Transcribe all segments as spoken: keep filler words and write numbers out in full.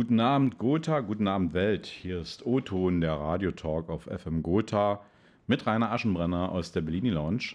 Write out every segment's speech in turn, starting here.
Guten Abend, Gotha, guten Abend, Welt. Hier ist O-Ton, der Radiotalk auf F M Gotha mit Rainer Aschenbrenner aus der Bellini Lounge.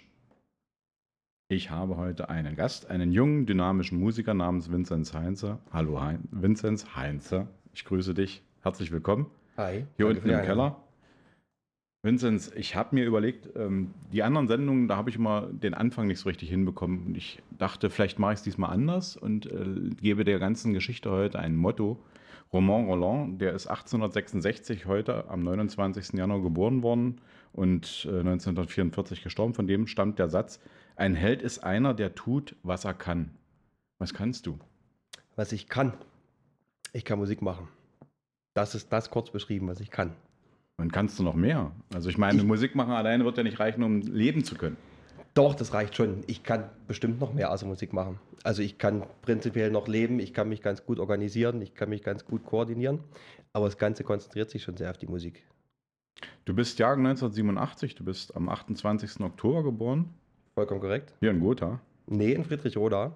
Ich habe heute einen Gast, einen jungen, dynamischen Musiker namens Vinzenz Heinze. Hallo, hein Vinzenz Heinze. Ich grüße dich. Herzlich willkommen. Hi, Hier danke unten für die im Einladung. Keller. Vinzenz, ich habe mir überlegt, ähm, die anderen Sendungen, da habe ich immer den Anfang nicht so richtig hinbekommen. Und ich dachte, vielleicht mache ich es diesmal anders und äh, gebe der ganzen Geschichte heute ein Motto. Romain Rolland, der ist achtzehnhundertsechsundsechzig heute am neunundzwanzigsten Januar geboren worden und äh, neunzehnhundertvierundvierzig gestorben. Von dem stammt der Satz: Ein Held ist einer, der tut, was er kann. Was kannst du? Was ich kann, ich kann Musik machen. Das ist das kurz beschrieben, was ich kann. Und kannst du noch mehr? Also ich meine, Ich, Musik machen alleine wird ja nicht reichen, um leben zu können. doch, das reicht schon. Ich kann bestimmt noch mehr außer Musik machen. Also ich kann prinzipiell noch leben, ich kann mich ganz gut organisieren, ich kann mich ganz gut koordinieren, aber das Ganze konzentriert sich schon sehr auf die Musik. Du bist Jahrgang neunzehnhundertsiebenundachtzig, du bist am achtundzwanzigsten Oktober geboren, Vollkommen korrekt? hier in Gotha. Nee, in Friedrichroda.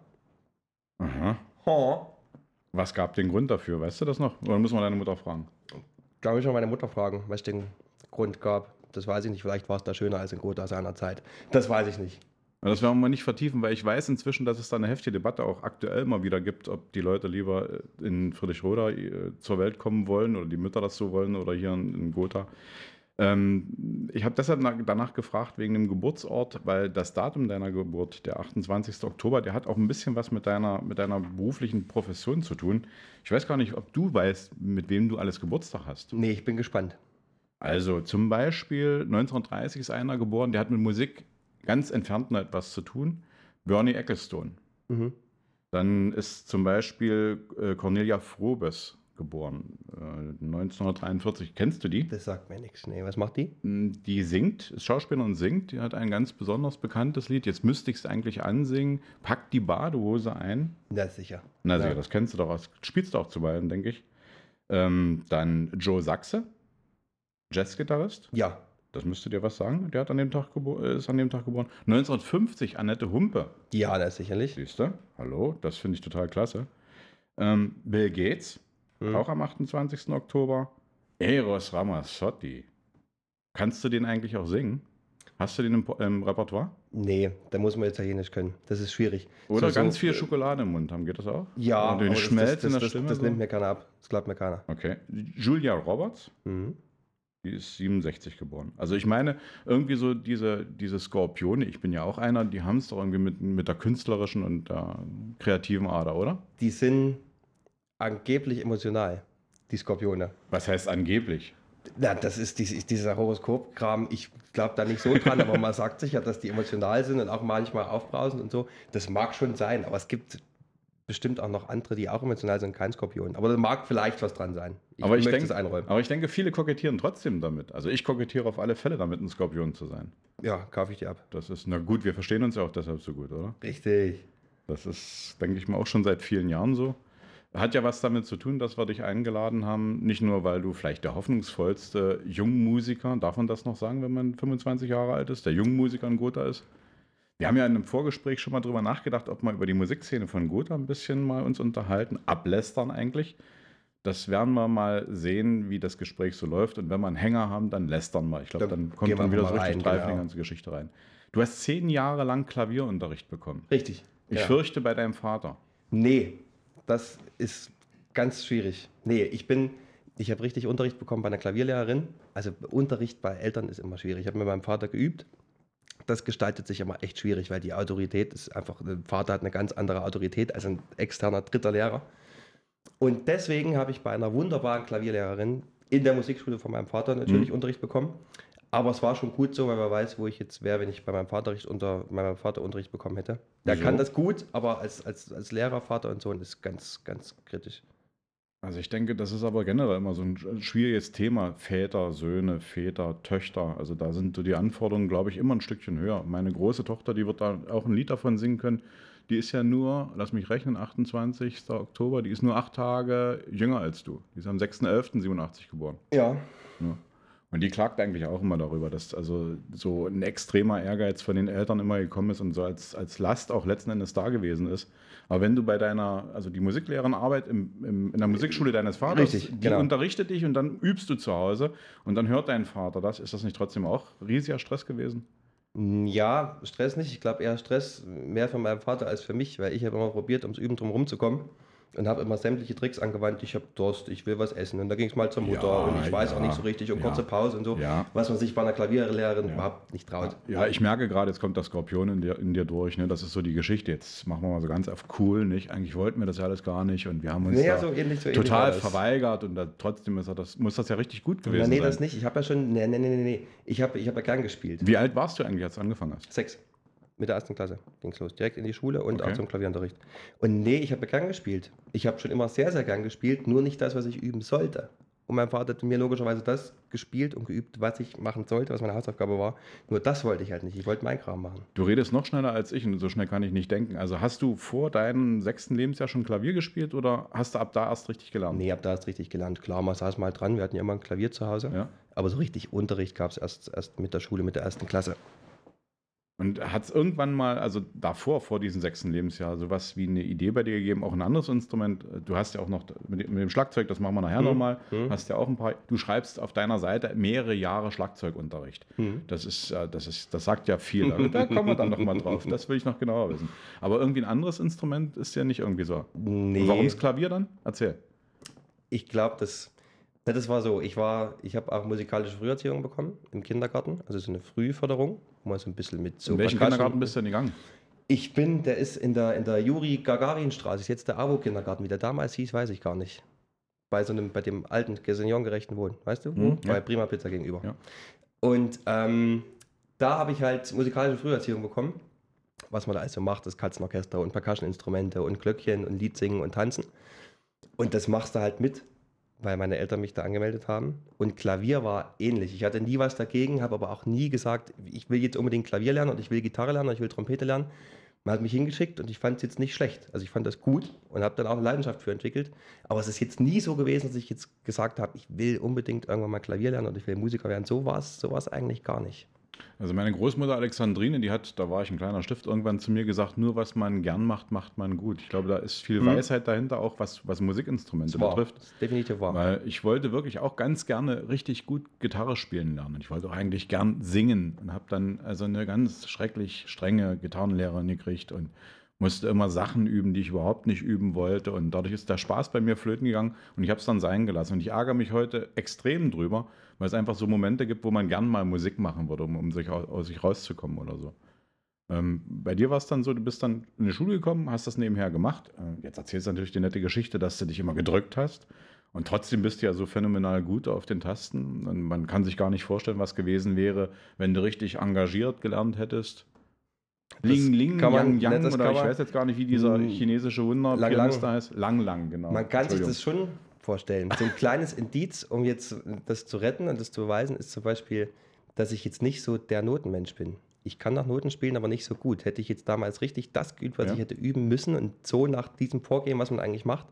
Aha. Oh. Was gab den Grund dafür? Weißt du das noch? Oder muss man deine Mutter fragen? Glaube ich schon meine Mutter fragen, was den Grund gab. Das weiß ich nicht. Vielleicht war es da schöner als in Gotha seiner Zeit. Das weiß ich nicht. Aber das werden wir mal nicht vertiefen, weil ich weiß inzwischen, dass es da eine heftige Debatte auch aktuell mal wieder gibt, ob die Leute lieber in Friedrichroda äh, zur Welt kommen wollen oder die Mütter das so wollen oder hier in, in Gotha. Ähm, ich habe deshalb nach, danach gefragt wegen dem Geburtsort, weil das Datum deiner Geburt, der achtundzwanzigsten Oktober, der hat auch ein bisschen was mit deiner, mit deiner beruflichen Profession zu tun. Ich weiß gar nicht, ob du weißt, mit wem du alles Geburtstag hast. Nee, ich bin gespannt. Also zum Beispiel neunzehnhundertdreißig ist einer geboren, der hat mit Musik ganz entfernt noch etwas zu tun. Bernie Ecclestone. Mhm. Dann ist zum Beispiel äh, Cornelia Frobes geboren, äh, neunzehnhundertdreiundvierzig. Kennst du die? Das sagt mir nichts. Nee, was macht die? Die singt, ist Schauspielerin und singt. Die hat ein ganz besonders bekanntes Lied. Jetzt müsste ich es eigentlich ansingen. Pack die Badehose ein. Ja, sicher. Na Ja. sicher, das kennst du doch. Das spielst du auch zuweilen, denke ich. Ähm, dann Joe Sachse, Jazzgitarrist. Ja. Das müsste dir was sagen. Der hat an dem Tag gebo- ist an dem Tag geboren. neunzehnhundertfünfzig Annette Humpe. Ja, das sicherlich. Siehst du? Hallo, das finde ich total klasse. Ähm, Bill Gates, Hm. auch am achtundzwanzigsten Oktober. Eros Ramazzotti. Kannst du den eigentlich auch singen? Hast du den im, im Repertoire? Nee, da muss man Italienisch können. Das ist schwierig. Oder So, ganz so, viel äh, Schokolade im Mund haben, geht das auch? Ja, Oder den aber das, Schmelz das, in das, der das, Stimme? das so? nimmt mir keiner ab. Das glaubt mir keiner. Okay. Julia Roberts, Mhm. die ist siebenundsechzig geboren. Also ich meine, irgendwie so diese, diese Skorpione, ich bin ja auch einer, die haben es doch irgendwie mit, mit der künstlerischen und der kreativen Ader, oder? Die sind angeblich emotional, die Skorpione. Was heißt angeblich? Ja, das ist dies- dieser Horoskopkram. Ich glaube da nicht so dran, aber man sagt sich ja, dass die emotional sind und auch manchmal aufbrausend und so. Das mag schon sein, aber es gibt bestimmt auch noch andere, die auch emotional sind, kein Skorpion. Aber da mag vielleicht was dran sein. Ich Aber ich, möchte denk, es einräumen. aber ich denke, viele kokettieren trotzdem damit. Also ich kokettiere auf alle Fälle damit, ein Skorpion zu sein. Ja, kaufe ich dir ab. Das ist, na gut, wir verstehen uns ja auch deshalb so gut, oder? Richtig. Das ist, denke ich mal, auch schon seit vielen Jahren so. Hat ja was damit zu tun, dass wir dich eingeladen haben. Nicht nur, weil du vielleicht der hoffnungsvollste Jungmusiker, darf man das noch sagen, wenn man fünfundzwanzig Jahre alt ist, der Jungmusiker in Gotha ist. Wir haben ja in einem Vorgespräch schon mal drüber nachgedacht, ob wir über die Musikszene von Gotha ein bisschen mal uns unterhalten, ablästern eigentlich. Das werden wir mal sehen, wie das Gespräch so läuft. Und wenn wir einen Hänger haben, dann lästern wir. Ich glaube, Dann dann kommt gehen wir dann wieder mal so richtig rein, Treib in die genau. ganze Geschichte rein. Du hast zehn Jahre lang Klavierunterricht bekommen. Richtig. Ich ja. fürchte bei deinem Vater. Nee, das ist ganz schwierig. Nee, ich bin, ich habe richtig Unterricht bekommen bei einer Klavierlehrerin. Also Unterricht bei Eltern ist immer schwierig. Ich habe mit meinem Vater geübt. Das gestaltet sich immer echt schwierig, weil die Autorität ist einfach, der Vater hat eine ganz andere Autorität als ein externer dritter Lehrer. Und deswegen habe ich bei einer wunderbaren Klavierlehrerin in der Musikschule von meinem Vater natürlich Mhm. Unterricht bekommen. Aber es war schon gut so, weil man weiß, wo ich jetzt wäre, wenn ich bei meinem Vater, unter, bei meinem Vater Unterricht bekommen hätte. Der Wieso? kann das gut, aber als, als, als Lehrer, Vater und Sohn ist ganz, ganz kritisch. Also ich denke, das ist aber generell immer so ein sch- schwieriges Thema. Väter, Söhne, Väter, Töchter. Also da sind so die Anforderungen, glaube ich, immer ein Stückchen höher. Meine große Tochter, die wird da auch ein Lied davon singen können. Die ist ja nur, lass mich rechnen, achtundzwanzigsten Oktober, die ist nur acht Tage jünger als du. Die ist am sechsten elften siebenundachtzig geboren. Ja. Ja. Und die klagt eigentlich auch immer darüber, dass also so ein extremer Ehrgeiz von den Eltern immer gekommen ist und so als, als Last auch letzten Endes da gewesen ist. Aber wenn du bei deiner, also die Musiklehrerenarbeit im, im, in der Musikschule deines Vaters, Richtig, die genau. unterrichtet dich und dann übst du zu Hause und dann hört dein Vater das, ist das nicht trotzdem auch riesiger Stress gewesen? Ja, Stress nicht. Ich glaube eher Stress mehr für meinen Vater als für mich, weil ich habe immer probiert, ums Üben drum rumzukommen und habe immer sämtliche Tricks angewandt. Ich habe Durst, ich will was essen. Und da ging es mal zur Mutter Ja, und ich weiß ja, auch nicht so richtig und ja, kurze Pause und so, ja. was man sich bei einer Klavierlehrerin Ja. überhaupt nicht traut. Ja, ich merke gerade, jetzt kommt der Skorpion in dir, in dir durch. Ne? Das ist so die Geschichte. Jetzt machen wir mal so ganz auf cool, nicht? Eigentlich wollten wir das ja alles gar nicht und wir haben uns Naja, da so ähnlich, so ähnlich war total das. verweigert und da, trotzdem ist er das, muss das ja richtig gut gewesen Na, nee, sein. das nicht. Ich habe ja schon, nee, nee, nee, nee, nee. Ich habe ich hab ja gern gespielt. Wie alt warst du eigentlich, als du angefangen hast? Sechs. Mit der ersten Klasse ging es los. Direkt in die Schule und Okay. auch zum Klavierunterricht. Und nee, ich habe gern gespielt. Ich habe schon immer sehr, sehr gern gespielt, nur nicht das, was ich üben sollte. Und mein Vater hat mir logischerweise das gespielt und geübt, was ich machen sollte, was meine Hausaufgabe war. Nur das wollte ich halt nicht. Ich wollte meinen Kram machen. Du redest noch schneller als ich und so schnell kann ich nicht denken. Also hast du vor deinem sechsten Lebensjahr schon Klavier gespielt oder hast du ab da erst richtig gelernt? Nee, hab da erst richtig gelernt. Klar, man saß mal dran. Wir hatten ja immer ein Klavier zu Hause. Ja. Aber so richtig Unterricht gab es erst, erst mit der Schule, mit der ersten Klasse. Und hat es irgendwann mal, also davor, vor diesem sechsten Lebensjahr, sowas wie eine Idee bei dir gegeben, auch ein anderes Instrument? Du hast ja auch noch mit dem mit dem Schlagzeug, das machen wir nachher Mhm. nochmal, Mhm. hast ja auch ein paar, du schreibst auf deiner Seite mehrere Jahre Schlagzeugunterricht. Mhm. Das ist, äh, das ist, das sagt ja viel. Da, da kommen wir dann nochmal drauf. Das will ich noch genauer wissen. Aber irgendwie ein anderes Instrument ist ja nicht irgendwie so. Nee. Und warum das Klavier dann? Erzähl. Ich glaube, das, ja, das war so. Ich war, ich habe auch musikalische Früherziehung bekommen im Kindergarten, also so eine Frühförderung, wo man so ein bisschen mit so In welchen Percussion- Kindergarten bist du denn gegangen? Ich bin, der ist in der, in der Juri-Gagarin-Straße, ist jetzt der AWO-Kindergarten, wie der damals hieß, weiß ich gar nicht. Bei so einem, bei dem alten, seniorengerechten Wohnen, weißt du? Mhm, Bei ja. Prima Pizza gegenüber. Ja. Und ähm, da habe ich halt musikalische Früherziehung bekommen, was man da also macht, das Katzenorchester und Percussion-Instrumente und Glöckchen und Liedsingen und Tanzen. Und das machst du halt mit, weil meine Eltern mich da angemeldet haben. Und Klavier war ähnlich. Ich hatte nie was dagegen, habe aber auch nie gesagt, ich will jetzt unbedingt Klavier lernen und ich will Gitarre lernen und ich will Trompete lernen. Man hat mich hingeschickt und ich fand es jetzt nicht schlecht. Also ich fand das gut und habe dann auch eine Leidenschaft für entwickelt. Aber es ist jetzt nie so gewesen, dass ich jetzt gesagt habe, ich will unbedingt irgendwann mal Klavier lernen und ich will Musiker werden. So war es so war's eigentlich gar nicht. Also meine Großmutter Alexandrine, die hat, da war ich ein kleiner Stift, irgendwann zu mir gesagt, nur was man gern macht, macht man gut. Ich glaube, da ist viel Mhm. Weisheit dahinter, auch was, was Musikinstrumente Das war, betrifft. das ist definitiv wahr. Weil ich wollte wirklich auch ganz gerne richtig gut Gitarre spielen lernen. Ich wollte auch eigentlich gern singen und habe dann also eine ganz schrecklich strenge Gitarrenlehrerin gekriegt und musste immer Sachen üben, die ich überhaupt nicht üben wollte. Und dadurch ist der Spaß bei mir flöten gegangen und ich habe es dann sein gelassen. Und ich ärgere mich heute extrem drüber, weil es einfach so Momente gibt, wo man gern mal Musik machen würde, um, um sich aus, aus sich rauszukommen oder so. Ähm, bei dir war es dann so, du bist dann in die Schule gekommen, hast das nebenher gemacht. Äh, jetzt erzählst du natürlich die nette Geschichte, dass du dich immer gedrückt hast. Und trotzdem bist du ja so phänomenal gut auf den Tasten. Und man kann sich gar nicht vorstellen, was gewesen wäre, wenn du richtig engagiert gelernt hättest. Das Ling, Ling, kann man- Yang, Yang, ne, das oder kann ich man- weiß jetzt gar nicht, wie dieser Hm, chinesische Wunder Lang, Pianist Lang. da heißt. Lang, Lang, genau. Man kann sich Entschuldigung. das schon vorstellen. So ein kleines Indiz, um jetzt das zu retten und das zu beweisen, ist zum Beispiel, dass ich jetzt nicht so der Notenmensch bin. Ich kann nach Noten spielen, aber nicht so gut. Hätte ich jetzt damals richtig das geübt, was Ja. ich hätte üben müssen und so nach diesem Vorgehen, was man eigentlich macht,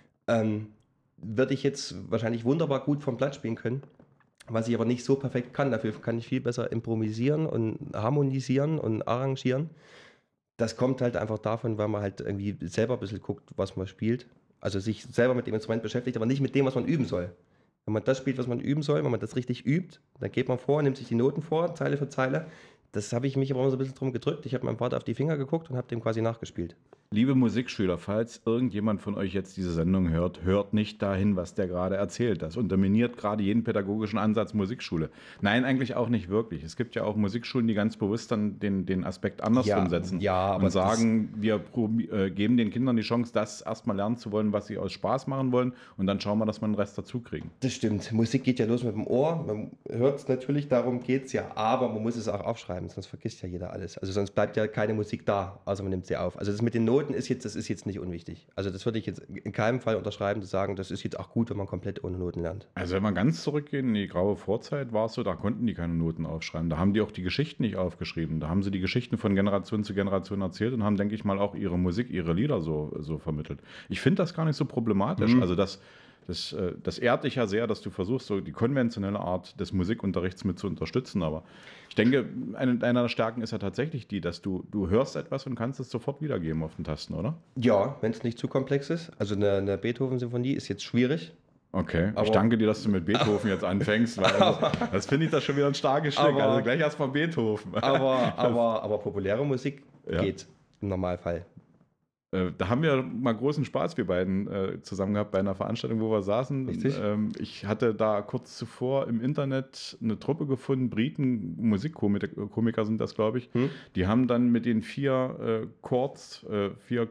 ähm, würde ich jetzt wahrscheinlich wunderbar gut vom Blatt spielen können. Was ich aber nicht so perfekt kann. Dafür kann ich viel besser improvisieren und harmonisieren und arrangieren. Das kommt halt einfach davon, weil man halt irgendwie selber ein bisschen guckt, was man spielt. Also sich selber mit dem Instrument beschäftigt, aber nicht mit dem, was man üben soll. Wenn man das spielt, was man üben soll, wenn man das richtig übt, dann geht man vor, nimmt sich die Noten vor, Zeile für Zeile. Das habe ich mich aber immer so ein bisschen drum gedrückt. Ich habe meinem Vater auf die Finger geguckt und habe dem quasi nachgespielt. Liebe Musikschüler, falls irgendjemand von euch jetzt diese Sendung hört, hört nicht dahin, was der gerade erzählt. Das unterminiert gerade jeden pädagogischen Ansatz Musikschule. Nein, eigentlich auch nicht wirklich. Es gibt ja auch Musikschulen, die ganz bewusst dann den, den Aspekt andersrum Ja, setzen ja, aber und sagen, wir probi- äh, geben den Kindern die Chance, das erstmal lernen zu wollen, was sie aus Spaß machen wollen und dann schauen wir, dass wir den Rest dazu kriegen. Das stimmt. Musik geht ja los mit dem Ohr. Man hört es natürlich, darum geht es ja. Aber man muss es auch aufschreiben, sonst vergisst ja jeder alles. Also sonst bleibt ja keine Musik da, außer man nimmt sie auf. Also das mit den Noten ist jetzt, das ist jetzt nicht unwichtig. Also das würde ich jetzt in keinem Fall unterschreiben, zu sagen, das ist jetzt auch gut, wenn man komplett ohne Noten lernt. Also wenn wir ganz zurückgehen in die graue Vorzeit, war es so, da konnten die keine Noten aufschreiben. Da haben die auch die Geschichten nicht aufgeschrieben. Da haben sie die Geschichten von Generation zu Generation erzählt und haben, denke ich mal, auch ihre Musik, ihre Lieder so, so vermittelt. Ich finde das gar nicht so problematisch. Mhm. Also das das, äh, das ehrt dich ja sehr, dass du versuchst, so die konventionelle Art des Musikunterrichts mit zu unterstützen. Aber ich denke, eine deiner Stärken ist ja tatsächlich die, dass du, du hörst etwas und kannst es sofort wiedergeben auf den Tasten, oder? Ja, wenn es nicht zu komplex ist. Also eine, eine Beethoven-Symphonie ist jetzt schwierig. Okay, ich Aber- danke dir, dass du mit Beethoven jetzt anfängst, weil also, das finde ich das schon wieder ein starkes Stück. Aber- Also gleich erstmal Beethoven. Aber, aber, aber populäre Musik Ja. geht im Normalfall. Äh, Da haben wir mal großen Spaß, wir beiden, äh, zusammen gehabt bei einer Veranstaltung, wo wir saßen. Richtig. Ähm, ich hatte da kurz zuvor im Internet eine Truppe gefunden, Briten, Musikkomiker Komiker sind das, glaube ich. Hm? Die haben dann mit den vier äh, Chords, äh, vier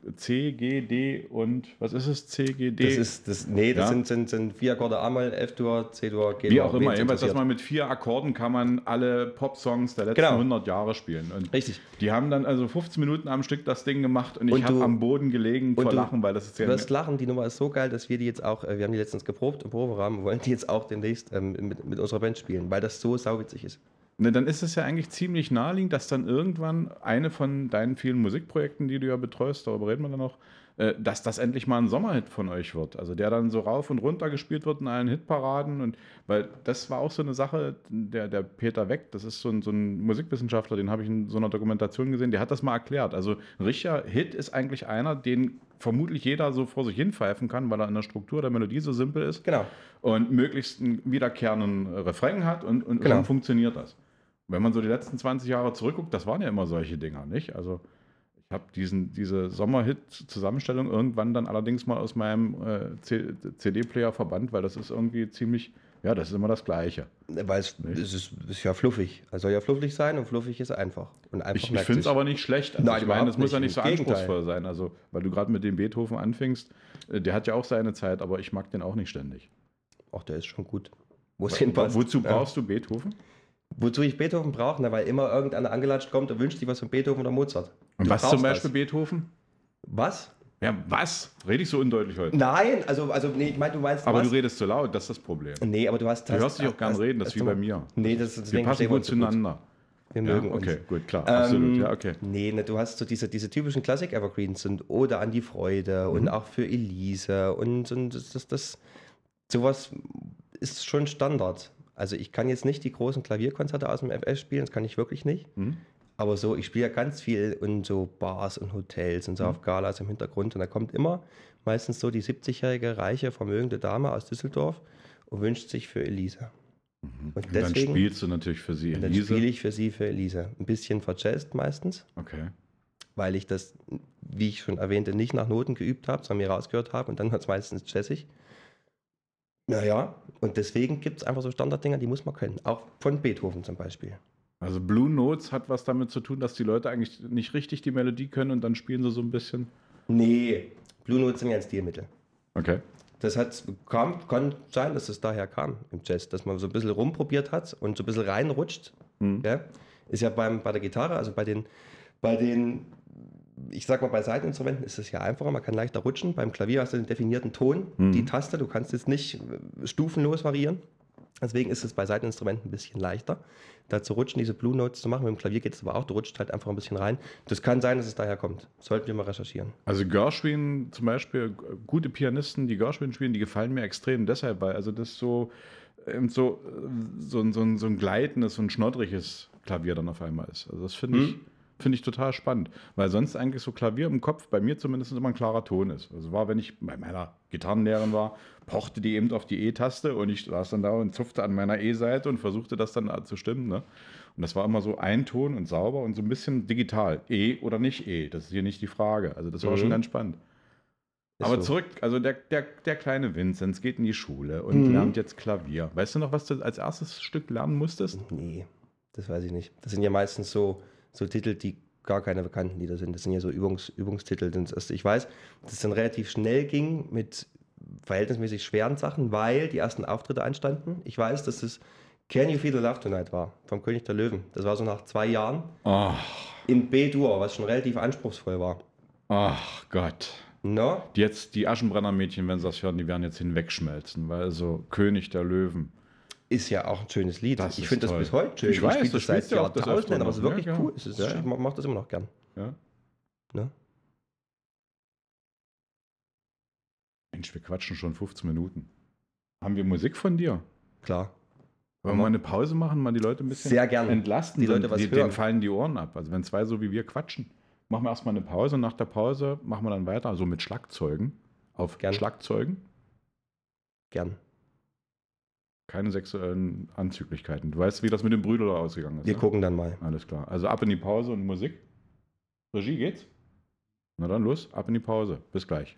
C, G, D und was ist es? C, G, D? Das ist, das, nee, das Ja. sind, sind, sind vier Akkorde A-Moll, F-Dur, C-Dur, G-Dur. Wie auch immer, wen's jedenfalls, dass interessiert. man mit vier Akkorden kann man alle Pop-Songs der letzten Genau. hundert Jahre spielen. Und Richtig. die haben dann also fünfzehn Minuten am Stück das Ding gemacht und ich Und habe du- am Boden gelegen vor und du- Lachen, weil das ist Du ja... wirst lachen, die Nummer ist so geil, dass wir die jetzt auch, äh, wir haben die letztens geprobt im Proberahmen und wollen die jetzt auch demnächst ähm, mit, mit unserer Band spielen, weil das so sauwitzig ist. Ne, dann ist es ja eigentlich ziemlich naheliegend, dass dann irgendwann eine von deinen vielen Musikprojekten, die du ja betreust, darüber reden wir dann noch, äh, dass das endlich mal ein Sommerhit von euch wird. Also der dann so rauf und runter gespielt wird in allen Hitparaden. Und weil das war auch so eine Sache, der, der Peter Weck, das ist so ein, so ein Musikwissenschaftler, den habe ich in so einer Dokumentation gesehen, der hat das mal erklärt. Also ein richtiger Hit ist eigentlich einer, den vermutlich jeder so vor sich hin pfeifen kann, weil er in der Struktur der Melodie so simpel ist Genau. und möglichst einen wiederkehrenden Refrain hat und, und Genau. schon funktioniert das. Wenn man so die letzten zwanzig Jahre zurückguckt, das waren ja immer solche Dinger, nicht? Also ich habe diesen diese Sommerhit-Zusammenstellung irgendwann dann allerdings mal aus meinem äh, C D-Player verbannt, weil das ist irgendwie ziemlich, ja, das ist immer das Gleiche. Weil es, es ist, ist ja fluffig. Es soll ja fluffig sein und fluffig ist einfach. Und einfach Ich, ich merkt finde es sich. aber nicht schlecht. Also Nein, ich meine, überhaupt das muss ja nicht. nicht so Im Gegenteil. anspruchsvoll sein. Also, weil du gerade mit dem Beethoven anfingst, äh, der hat ja auch seine Zeit, aber ich mag den auch nicht ständig. Ach, der ist schon gut. Wo es hinpasst. Wozu Ja. brauchst du Beethoven? Wozu ich Beethoven brauche? Na, weil immer irgendeiner angelatscht kommt und wünscht sich was von Beethoven oder Mozart. Und Du was brauchst zum Beispiel das. Beethoven? Was? Ja, was? Rede ich so undeutlich heute? Nein, also, also nee, ich meine, du meinst Aber was? du redest zu laut, das ist das Problem. Nee, aber du hast... Du hörst dich auch gern reden, das ist wie bei mir. Nee, das, Wir deswegen passen verstehen wir gut uns so gut. zueinander. Wir Ja, mögen uns. okay, gut, klar, Ähm, absolut, ja, okay. Nee, ne, du hast so diese, diese typischen Klassik-Evergreens und Ode an die Freude Mhm. und auch für Elise und, und das, das, das, sowas ist schon Standard. Also ich kann jetzt nicht die großen Klavierkonzerte aus dem F S spielen, das kann ich wirklich nicht. Mhm. Aber so, ich spiele ja ganz viel in so Bars und Hotels und so Mhm. auf Galas im Hintergrund und da kommt immer meistens so die siebzigjährige reiche, vermögende Dame aus Düsseldorf und wünscht sich für Elise. Und Und dann deswegen- spielst du natürlich für sie Und dann Elise. spiele ich für sie für Elise. Ein bisschen verjazzt meistens, Okay. weil ich das, wie ich schon erwähnte, nicht nach Noten geübt habe, sondern mir rausgehört habe und dann wird es meistens jazzig. Naja, und deswegen gibt es einfach so Standarddinger, die muss man können. Auch von Beethoven zum Beispiel. Also Blue Notes hat was damit zu tun, dass die Leute eigentlich nicht richtig die Melodie können und dann spielen sie so ein bisschen. Nee, Blue Notes sind ja ein Stilmittel. Okay. Das hat, kam, kann sein, dass es daher kam im Jazz, dass man so ein bisschen rumprobiert hat und so ein bisschen reinrutscht. Mhm. Ja? Ist ja beim, bei der Gitarre, also bei den, bei den, ich sag mal, bei Saiteninstrumenten ist es ja einfacher, man kann leichter rutschen. Beim Klavier hast du den definierten Ton, Mhm. die Taste, du kannst jetzt nicht äh, stufenlos variieren. Deswegen ist es bei Saiteninstrumenten ein bisschen leichter, da zu rutschen, diese Blue Notes zu machen. Mit dem Klavier geht es aber auch, du rutscht halt einfach ein bisschen rein. Das kann sein, dass es daher kommt. Sollten wir mal recherchieren. Also Gershwin zum Beispiel, g- gute Pianisten, die Gershwin spielen, die gefallen mir extrem deshalb, weil also das so, ähm, so, äh, so, ein- so, ein, so ein gleitendes, so ein schnoddriges Klavier dann auf einmal ist. Also das finde ich, Mhm. finde ich total spannend, weil sonst eigentlich so Klavier im Kopf bei mir zumindest immer ein klarer Ton ist. Also war, wenn ich bei meiner Gitarrenlehrerin war, pochte die eben auf die E-Taste und ich saß dann da und zupfte an meiner E-Seite und versuchte das dann zu stimmen. Ne? Und das war immer so ein Ton und sauber und so ein bisschen digital. E oder nicht E, das ist hier nicht die Frage. Also das war Mhm. schon ganz spannend. Ist Aber so. zurück, also der, der, der kleine Vinzenz geht in die Schule und Mhm. lernt jetzt Klavier. Weißt du noch, was du als erstes Stück lernen musstest? Nee, das weiß ich nicht. Das sind ja meistens so, so Titel, die gar keine bekannten Lieder sind. Das sind ja so Übungs, Übungstitel. Das ist- Ich weiß, dass es dann relativ schnell ging mit verhältnismäßig schweren Sachen, weil die ersten Auftritte anstanden. Ich weiß, dass es Can You Feel the Love Tonight war, vom König der Löwen. Das war so nach zwei Jahren Ach, in B-Dur, was schon relativ anspruchsvoll war. ach Gott. No? Jetzt die Aschenbrenner-Mädchen, wenn sie das hören, die werden jetzt hinwegschmelzen, weil so König der Löwen. Ist ja auch ein schönes Lied. Das ich ist finde das toll. bis heute schön. Ich weiß, spiele das das seit spielst du auch des Jahrtausenden, Öfteren aber es ist noch, wirklich ja, cool. Es ist, ja. Ich mache das immer noch gern. Ja. Ne? Ich Mensch, wir quatschen schon fünfzehn Minuten. Haben wir Musik von dir? Klar. Wollen wir mal eine Pause machen, mal die Leute ein bisschen Sehr gerne. entlasten? Die Leute was die, hören. Denen fallen die Ohren ab. Also wenn zwei so wie wir quatschen, machen wir erstmal eine Pause. Nach der Pause machen wir dann weiter, also mit Schlagzeugen. Auf Gern. Schlagzeugen. Gern. Keine sexuellen Anzüglichkeiten. Du weißt, wie das mit dem Brüder ausgegangen ist. Wir ne? gucken dann mal. Alles klar. Also ab in die Pause und Musik. Regie geht's? Na dann los, ab in die Pause. Bis gleich.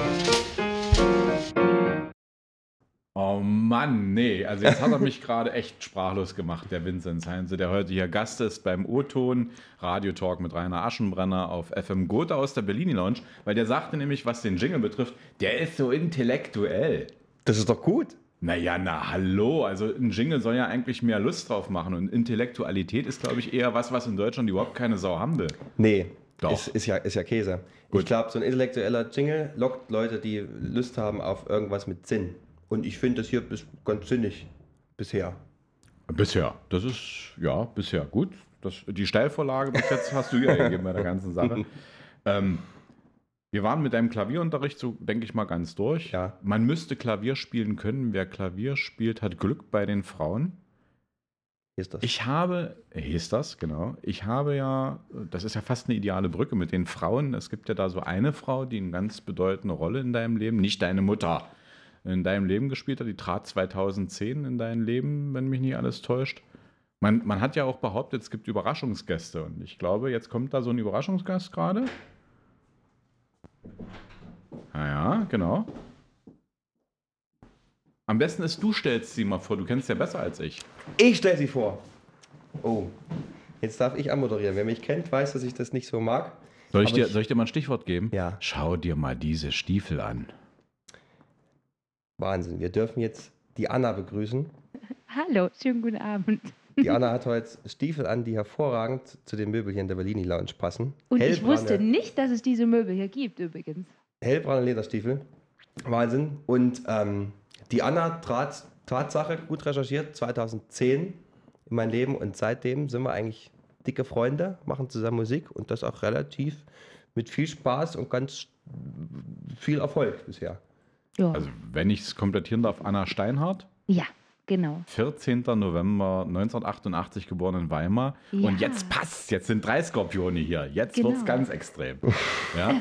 Oh Mann, nee. Also jetzt hat er mich gerade echt sprachlos gemacht, der Vinzenz Heinze, der heute hier Gast ist beim O-Ton Radiotalk mit Rainer Aschenbrenner auf F M Gotha aus der Bellini Lounge, weil der sagte nämlich, was den Jingle betrifft, der ist so intellektuell. Das ist doch gut. Naja, na hallo, also ein Jingle soll ja eigentlich mehr Lust drauf machen und Intellektualität ist, glaube ich, eher was, was in Deutschland überhaupt keine Sau haben will. Nee, Doch. Ist, ist, ja, ist ja Käse. Gut. Ich glaube, so ein intellektueller Jingle lockt Leute, die Lust haben auf irgendwas mit Sinn. Und ich finde das hier bis, ganz sinnig bisher. Bisher, das ist, ja, bisher gut. Das, die Steilvorlage bis jetzt hast du ja gegeben bei der ganzen Sache. ähm, wir waren mit deinem Klavierunterricht so, denke ich mal, ganz durch. Ja. Man müsste Klavier spielen können. Wer Klavier spielt, hat Glück bei den Frauen. Hier ist das. Ich habe, hier ist das, genau. Ich habe ja, das ist ja fast eine ideale Brücke mit den Frauen. Es gibt ja da so eine Frau, die eine ganz bedeutende Rolle in deinem Leben, nicht deine Mutter, in deinem Leben gespielt hat. Die trat zweitausendzehn in dein Leben, wenn mich nicht alles täuscht. Man, man hat ja auch behauptet, es gibt Überraschungsgäste. Und ich glaube, jetzt kommt da so ein Überraschungsgast gerade. Naja, genau. Am besten ist, du stellst sie mal vor. Du kennst sie ja besser als ich. Ich stelle sie vor. Oh, jetzt darf ich anmoderieren. Wer mich kennt, weiß, dass ich das nicht so mag. Soll ich, Aber dir, ich- soll ich dir mal ein Stichwort geben? Ja. Schau dir mal diese Stiefel an. Wahnsinn. Wir dürfen jetzt die Anna begrüßen. Hallo, schönen guten Abend. Die Anna hat heute Stiefel an, die hervorragend zu den Möbeln hier in der Bellini Lounge passen. Und ich Hellbraune- wusste nicht, dass es diese Möbel hier gibt übrigens. Hellbraune Lederstiefel. Wahnsinn. Und ähm, die Anna trat, Tatsache, gut recherchiert, zweitausendzehn in mein Leben. Und seitdem sind wir eigentlich dicke Freunde, machen zusammen Musik und das auch relativ mit viel Spaß und ganz viel Erfolg bisher. Ja, Also, wenn ich es komplettieren darf, Anna Steinhardt, ja genau. vierzehnten November neunzehnhundertachtundachtzig geboren in Weimar. Ja. Und jetzt passt, jetzt sind drei Skorpione hier. Jetzt Genau. wird es ganz extrem. Ja?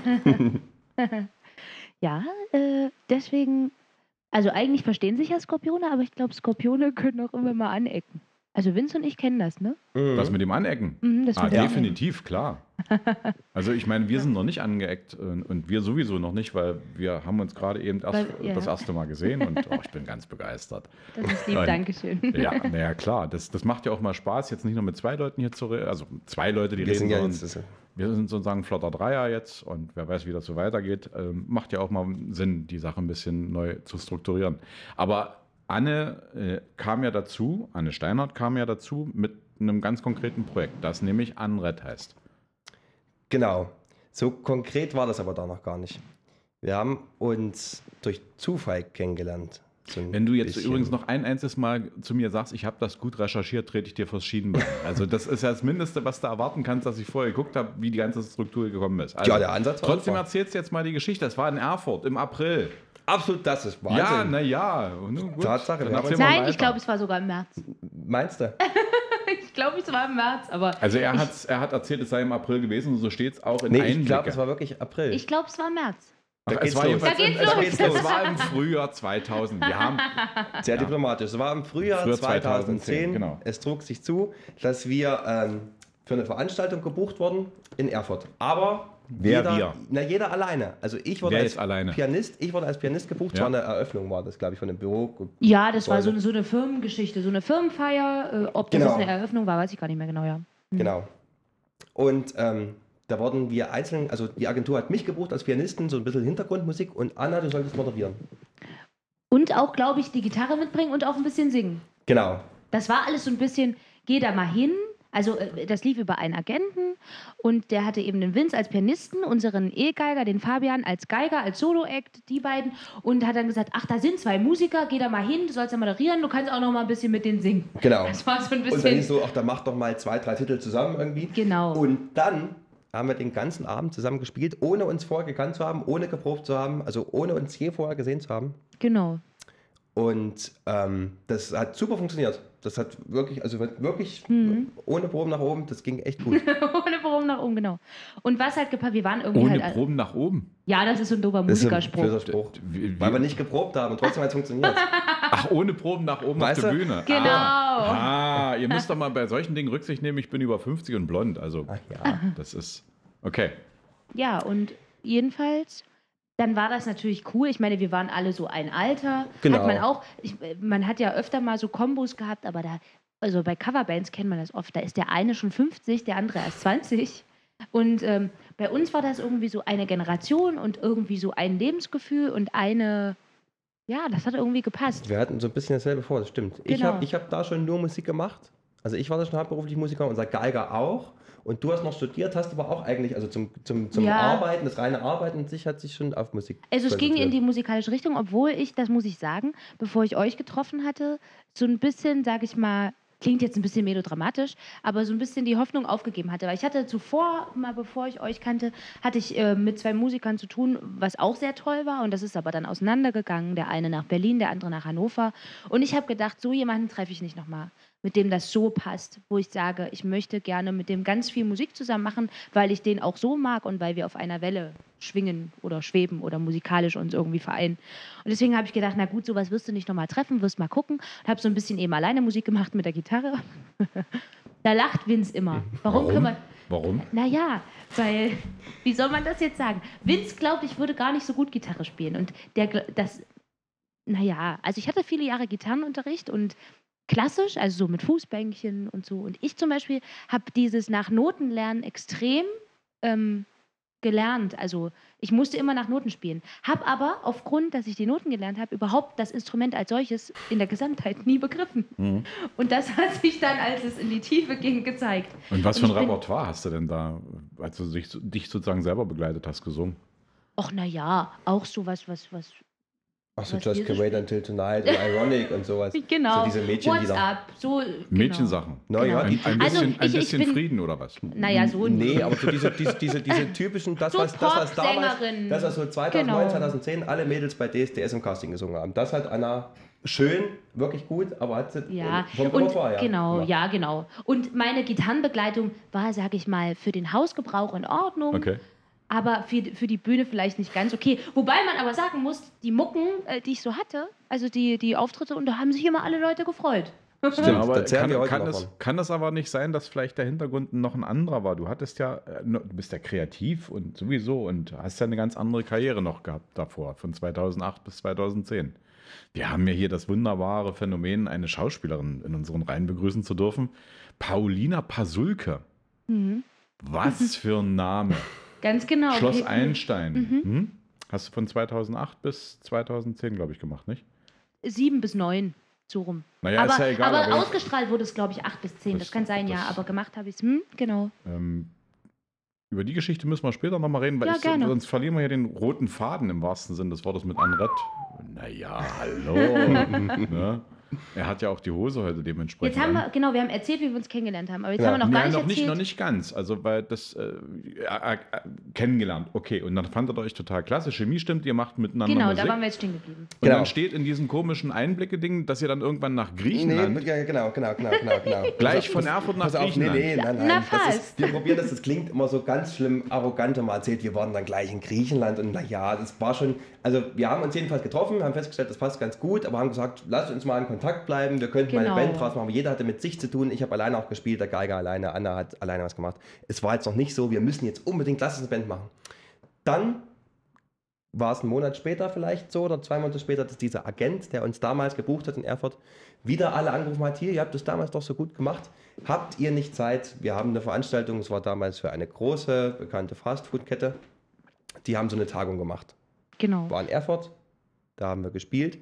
Ja, äh, deswegen, also eigentlich verstehen sich ja Skorpione, aber ich glaube, Skorpione können auch immer mal anecken. Also Vince und ich kennen das, ne? Das mit dem Anecken. Mhm, das Ah, mit dem definitiv, klar. Also ich meine, wir sind noch nicht angeeckt und, und wir sowieso noch nicht, weil wir haben uns gerade eben erst Weil- ja. das erste Mal gesehen und oh, ich bin ganz begeistert. Das ist lieb, Nein. Dankeschön. Ja, naja, klar. Das, das macht ja auch mal Spaß, jetzt nicht nur mit zwei Leuten hier zu reden, also zwei Leute, die Wir sind reden, ja sondern jetzt, das, wir sind sozusagen flotter Dreier jetzt und wer weiß, wie das so weitergeht. Ähm, macht ja auch mal Sinn, die Sache ein bisschen neu zu strukturieren. Aber Anne äh, kam ja dazu, Anne Steinhardt kam ja dazu mit einem ganz konkreten Projekt, das nämlich Anred heißt. genau. So konkret war das aber da noch gar nicht. Wir haben uns durch Zufall kennengelernt. So ein Wenn du jetzt bisschen. übrigens noch ein einziges Mal zu mir sagst, ich habe das gut recherchiert, trete ich dir vors Schienbein. Also das ist ja das Mindeste, was du erwarten kannst, dass ich vorher geguckt habe, wie die ganze Struktur gekommen ist. Also, Ja, der Ansatz war trotzdem super. erzählst du jetzt mal die Geschichte. Das war in Erfurt im April. Absolut, das ist Wahnsinn. Ja, naja. Tatsache, Dann wir haben erzähl uns- mal Nein, weiter. ich glaube, es war sogar im März. Meinst du? Ich glaube, es war im März, aber Also er, hat's, er hat erzählt, es sei im April gewesen und so steht es auch in Nee, Einblicke. ich glaube, es war wirklich April. ich glaube, es war im März. Ach, Da es geht's war los. jedenfalls Da geht's im, los. Es, es war im Frühjahr zweitausend. Wir haben, Sehr diplomatisch. Es war im Frühjahr, Frühjahr zweitausendzehn. zweitausendzehn, genau. Es trug sich zu, dass wir ähm, für eine Veranstaltung gebucht wurden in Erfurt. Aber Wer jeder, wir? Na, jeder alleine. Also ich wurde Wer als ist alleine? Pianist, ich wurde als Pianist gebucht. Es Ja. war eine Eröffnung, war das, glaube ich, von dem Büro. Ja, das war so, Gebäude. so eine Firmengeschichte, so eine Firmenfeier. Äh, ob das Genau. jetzt eine Eröffnung war, weiß ich gar nicht mehr genau, ja. Genau. Und ähm, da wurden wir einzeln, also die Agentur hat mich gebucht als Pianisten, so ein bisschen Hintergrundmusik und Anna, du solltest moderieren. Und auch, glaube ich, die Gitarre mitbringen und auch ein bisschen singen. Genau. Das war alles so ein bisschen, geh da mal hin. Also äh, das lief über einen Agenten und der hatte eben den Vince als Pianisten, unseren E-Geiger, den Fabian als Geiger, als Solo-Act, die beiden. Und hat dann gesagt, ach, da sind zwei Musiker, geh da mal hin, du sollst ja moderieren, du kannst auch noch mal ein bisschen mit denen singen. Genau. Das war so ein Und dann bisschen... ist so, ach, da macht doch mal zwei, drei Titel zusammen irgendwie. Genau. Und dann haben wir den ganzen Abend zusammen gespielt, ohne uns vorher gekannt zu haben, ohne geprobt zu haben, also ohne uns je vorher gesehen zu haben. Genau. Und ähm, das hat super funktioniert. Das hat wirklich, also wirklich Mhm. ohne Proben nach oben, das ging echt gut. Ohne Proben nach oben, genau. Und was halt gepasst, wir waren irgendwie Ohne halt... Proben nach oben. Ja, das ist so ein doofer Das ist ein Musikerspruch. böser Spruch. Wie- wie- Weil wir nicht geprobt haben und trotzdem hat es funktioniert. Ach, ohne Proben nach oben Weißt auf der du? Bühne. Genau. Ah, ah, ihr müsst doch mal bei solchen Dingen Rücksicht nehmen. Ich bin über fünfzig und blond. Also, Ach ja. das ist. Okay. Ja, und jedenfalls, dann war das natürlich cool. Ich meine, wir waren alle so ein Alter. Genau. Hat man auch, ich, man hat ja öfter mal so Kombos gehabt, aber da, also bei Coverbands kennt man das oft, da ist der eine schon fünfzig, der andere erst zwanzig. Und ähm, bei uns war das irgendwie so eine Generation und irgendwie so ein Lebensgefühl und eine, ja, das hat irgendwie gepasst. Wir hatten so ein bisschen dasselbe vor, das stimmt. Ich Genau. habe ich hab da schon nur Musik gemacht. Also ich war da schon hauptberuflich Musiker, unser Geiger auch. Und du hast noch studiert, hast aber auch eigentlich, also zum, zum, zum Ja. Arbeiten, das reine Arbeiten an sich hat sich schon auf Musik Also es ging in die konzentriert. musikalische Richtung, obwohl ich, das muss ich sagen, bevor ich euch getroffen hatte, so ein bisschen, sage ich mal, klingt jetzt ein bisschen melodramatisch, aber so ein bisschen die Hoffnung aufgegeben hatte. Weil ich hatte zuvor, mal bevor ich euch kannte, hatte ich äh, mit zwei Musikern zu tun, was auch sehr toll war. Und das ist aber dann auseinandergegangen. Der eine nach Berlin, der andere nach Hannover. Und ich habe gedacht, so jemanden treffe ich nicht nochmal, mit dem das so passt, wo ich sage, ich möchte gerne mit dem ganz viel Musik zusammen machen, weil ich den auch so mag und weil wir auf einer Welle schwingen oder schweben oder musikalisch uns irgendwie vereinen. Und deswegen habe ich gedacht, na gut, sowas wirst du nicht nochmal treffen, wirst mal gucken. Und habe so ein bisschen eben alleine Musik gemacht mit der Gitarre. Da lacht Vince immer. Warum, Warum? können wir... Warum? Naja, weil, wie soll man das jetzt sagen? Vince glaubt, ich würde gar nicht so gut Gitarre spielen. Und der, gl- das, naja, also ich hatte viele Jahre Gitarrenunterricht und klassisch, also so mit Fußbänkchen und so. Und ich zum Beispiel habe dieses nach Noten lernen extrem ähm, gelernt. Also ich musste immer nach Noten spielen. Habe aber aufgrund, dass ich die Noten gelernt habe, überhaupt das Instrument als solches in der Gesamtheit nie begriffen. Mhm. Und das hat sich dann, als es in die Tiefe ging, gezeigt. Und was Und für ein ich bin- Repertoire hast du denn da, als du dich, dich sozusagen selber begleitet hast, gesungen? Ach naja, auch sowas, was, was, Ach so, Was Just wir so Can Wait Until Tonight und Ironic und sowas. genau. So diese Mädchenlieder. WhatsApp, so, genau. Mädchensachen. Naja, Genau. die, Ein, ein Also, bisschen, ein ich- ich bisschen bin- Frieden oder was? Naja, so Nee, aber so diese, diese, diese, diese typischen, das So was, das, was damals, Popsängerinnen. das was so zweitausendneun, Genau. zweitausendzehn alle Mädels bei D S D S im Casting gesungen haben. Das hat Anna schön, wirklich gut, aber hat sie Ja, vom und Repertoire her genau, gemacht. ja, genau. Und meine Gitarrenbegleitung war, sag ich mal, für den Hausgebrauch in Ordnung, Okay. aber für, für die Bühne vielleicht nicht ganz okay. Wobei man aber sagen muss, die Mucken, äh, die ich so hatte, also die, die Auftritte, und da haben sich immer alle Leute gefreut. Stimmt, Ja, aber da zehren kann, wir heute kann, noch es, von. kann es aber nicht sein, dass vielleicht der Hintergrund noch ein anderer war? Du hattest ja, äh, no- du bist ja kreativ und sowieso und hast ja eine ganz andere Karriere noch gehabt davor, von zweitausendacht bis zweitausendzehn. Wir haben ja hier das wunderbare Phänomen, eine Schauspielerin in unseren Reihen begrüßen zu dürfen. Paulina Pasulke. Mhm. Was für ein Name. Ganz genau. Schloss Okay. Einstein. Mhm. Hm? Hast du von zweitausendacht bis zweitausendzehn, glaube ich, gemacht, nicht? Sieben bis neun, so rum. Naja, aber ist ja egal. aber aber- ausgestrahlt wurde es, glaube ich, acht bis zehn. Das, Das- kann sein, ja. das- Aber gemacht habe ich es, hm, genau. Ähm, über die Geschichte müssen wir später nochmal reden, weil Ja, ich, gerne. sonst verlieren wir hier den roten Faden im wahrsten Sinne des Wortes mit Anrett. Naja, hallo. ne? Er hat ja auch die Hose heute dementsprechend. Jetzt haben an. wir, genau, wir haben erzählt, wie wir uns kennengelernt haben. Aber jetzt Ja. haben wir noch gar Ja, nicht noch erzählt. nicht, noch nicht ganz. Also, weil das äh, äh, äh, kennengelernt. Okay, und dann fandet ihr euch total klasse. Chemie stimmt, ihr macht miteinander Genau, Musik. da waren wir jetzt stehen geblieben. Und Genau. dann steht in diesem komischen Einblicke-Ding, dass ihr dann irgendwann nach Nee, Griechenland, ja, genau, genau, genau, genau, genau. gleich Pass von auf, Erfurt nach pass auf, nee, Griechenland. nee, nein, nein. Na, das fast. ist, wir probieren das, das klingt immer so ganz schlimm arrogant, wenn man erzählt, wir waren dann gleich in Griechenland und naja, das war schon, also wir haben uns jedenfalls getroffen, haben festgestellt, das passt ganz gut, aber haben gesagt, lasst uns mal in Kontakt bleiben, wir könnten mal Genau. eine Band draus machen, aber jeder hatte mit sich zu tun, ich habe alleine auch gespielt, der Geiger alleine, Anna hat alleine was gemacht. Es war jetzt noch nicht so, wir müssen jetzt unbedingt, lass uns eine Band machen. Dann war es einen Monat später vielleicht so oder zwei Monate später, dass dieser Agent, der uns damals gebucht hat in Erfurt, wieder alle angerufen hat, hier, ihr habt das damals doch so gut gemacht, habt ihr nicht Zeit, wir haben eine Veranstaltung, es war damals für eine große, bekannte Fastfood-Kette, die haben so eine Tagung gemacht. Genau. War in Erfurt, da haben wir gespielt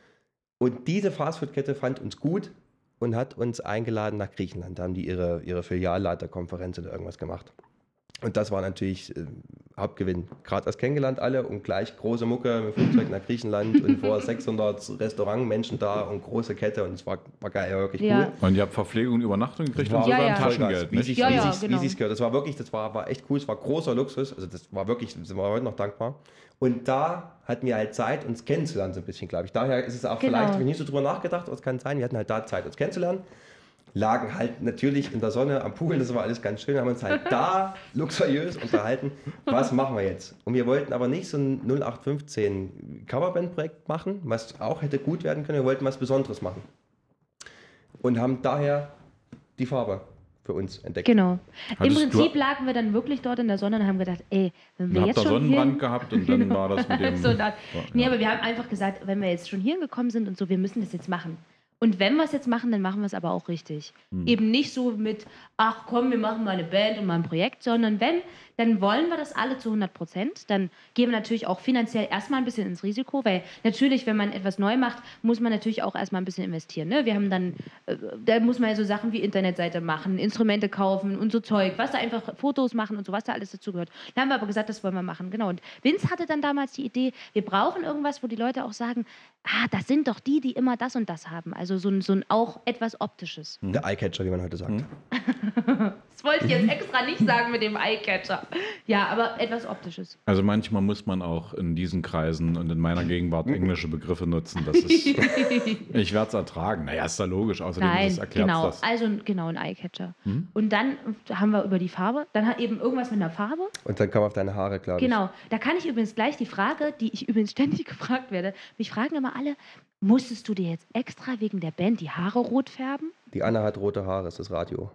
und diese Fastfood-Kette fand uns gut und hat uns eingeladen nach Griechenland, da haben die ihre, ihre Filialleiterkonferenz oder irgendwas gemacht. Und das war natürlich äh, Hauptgewinn. Gerade erst kennengelernt alle und gleich große Mucke mit Flugzeug nach Griechenland und vor sechshundert Restaurantmenschen da und große Kette und es war, war geil, wirklich Ja. cool. Und ihr habt Verpflegung und Übernachtung gekriegt und War Ja, sogar ja. ein Taschengeld, Wie nicht? sich Ja, wie ja, sich's- genau. wie sich's gehört. Das war wirklich, das war, war echt cool, es war großer Luxus, also das war wirklich, sind wir heute noch dankbar. Und da hatten wir halt Zeit, uns kennenzulernen so ein bisschen, glaube ich. Daher ist es auch Genau. vielleicht, habe ich nicht so drüber nachgedacht, aber es kann sein, wir hatten halt da Zeit, uns kennenzulernen. Lagen halt natürlich in der Sonne am Pool, das war alles ganz schön, haben uns halt da luxuriös unterhalten, was machen wir jetzt? Und wir wollten aber nicht so ein null acht fünfzehn Coverband-Projekt machen, was auch hätte gut werden können, wir wollten was Besonderes machen. Und haben daher die Farbe für uns entdeckt. Genau. Im Hattest du- Prinzip lagen wir dann wirklich dort in der Sonne und haben gedacht, ey, wenn wir Dann habt jetzt ihr schon Sonnenbrand hier... gehabt und dann war das mit dem... so dann, Ja. nee, aber wir haben einfach gesagt, wenn wir jetzt schon hier gekommen sind und so, wir müssen das jetzt machen. Und wenn wir es jetzt machen, dann machen wir es aber auch richtig. Hm. Eben nicht so mit, ach komm, wir machen mal eine Band und mal ein Projekt, sondern wenn, dann wollen wir das alle zu hundert Prozent. Dann gehen wir natürlich auch finanziell erstmal ein bisschen ins Risiko, weil natürlich, wenn man etwas neu macht, muss man natürlich auch erstmal ein bisschen investieren. Ne? Wir haben dann, äh, da muss man ja so Sachen wie Internetseite machen, Instrumente kaufen und so Zeug, was da einfach Fotos machen und so, was da alles dazu gehört. Da haben wir aber gesagt, das wollen wir machen. Genau. Und Vince hatte dann damals die Idee, wir brauchen irgendwas, wo die Leute auch sagen, ah, das sind doch die, die immer das und das haben. Also so ein, so ein auch etwas Optisches. Der Eyecatcher, wie man heute sagt. Das wollte ich jetzt extra nicht sagen mit dem Eyecatcher. Ja, aber etwas Optisches. Also manchmal muss man auch in diesen Kreisen und in meiner Gegenwart englische Begriffe nutzen. Das ist, ich werde es ertragen. Naja, ist ja logisch. Außerdem Nein, ist es erklärt genau. das. Also genau ein Eyecatcher. Mhm. Und dann haben wir über die Farbe, dann hat eben irgendwas mit einer Farbe. Und dann kam auf deine Haare, glaube ich. Genau. Da kann ich übrigens gleich die Frage, die ich übrigens ständig gefragt werde. Mich fragen immer alle, musstest du dir jetzt extra wegen der Band die Haare rot färben? Die Anna hat rote Haare, ist das Radio.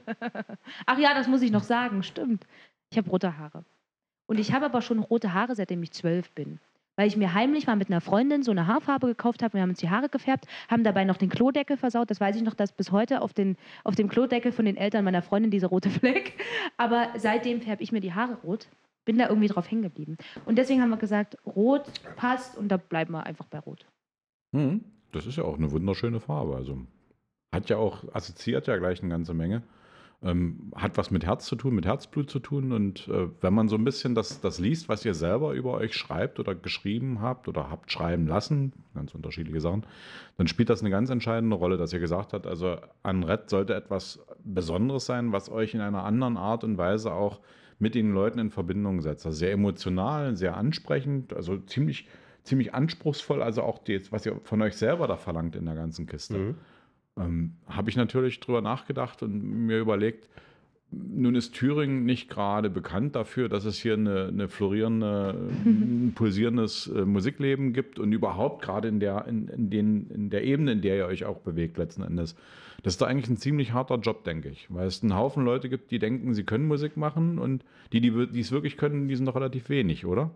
Ach ja, das muss ich noch sagen, stimmt. Ich habe rote Haare. Und ich habe aber schon rote Haare, seitdem ich zwölf bin. Weil ich mir heimlich mal mit einer Freundin so eine Haarfarbe gekauft habe. Wir haben uns die Haare gefärbt, haben dabei noch den Klodeckel versaut. Das weiß ich noch, dass bis heute auf, den, auf dem Klodeckel von den Eltern meiner Freundin dieser rote Fleck. Aber seitdem färbe ich mir die Haare rot. Bin da irgendwie drauf hängen geblieben. Und deswegen haben wir gesagt, rot passt und da bleiben wir einfach bei rot. Mhm. Das ist ja auch eine wunderschöne Farbe. Also hat ja auch, assoziiert ja gleich eine ganze Menge. Ähm, hat was mit Herz zu tun, mit Herzblut zu tun. Und äh, wenn man so ein bisschen das, das liest, was ihr selber über euch schreibt oder geschrieben habt oder habt schreiben lassen, ganz unterschiedliche Sachen, dann spielt das eine ganz entscheidende Rolle, dass ihr gesagt habt, also Anrett sollte etwas Besonderes sein, was euch in einer anderen Art und Weise auch mit den Leuten in Verbindung setzt. Also sehr emotional, sehr ansprechend, also ziemlich, ziemlich anspruchsvoll, also auch das, was ihr von euch selber da verlangt in der ganzen Kiste. Mhm. Ähm, habe ich natürlich drüber nachgedacht und mir überlegt, nun ist Thüringen nicht gerade bekannt dafür, dass es hier eine, eine florierende, ein pulsierendes äh, Musikleben gibt und überhaupt gerade in der, in, in, den, in der Ebene, in der ihr euch auch bewegt letzten Endes. Das ist doch eigentlich ein ziemlich harter Job, denke ich, weil es einen Haufen Leute gibt, die denken, sie können Musik machen und die, die, die es wirklich können, die sind doch relativ wenig, oder?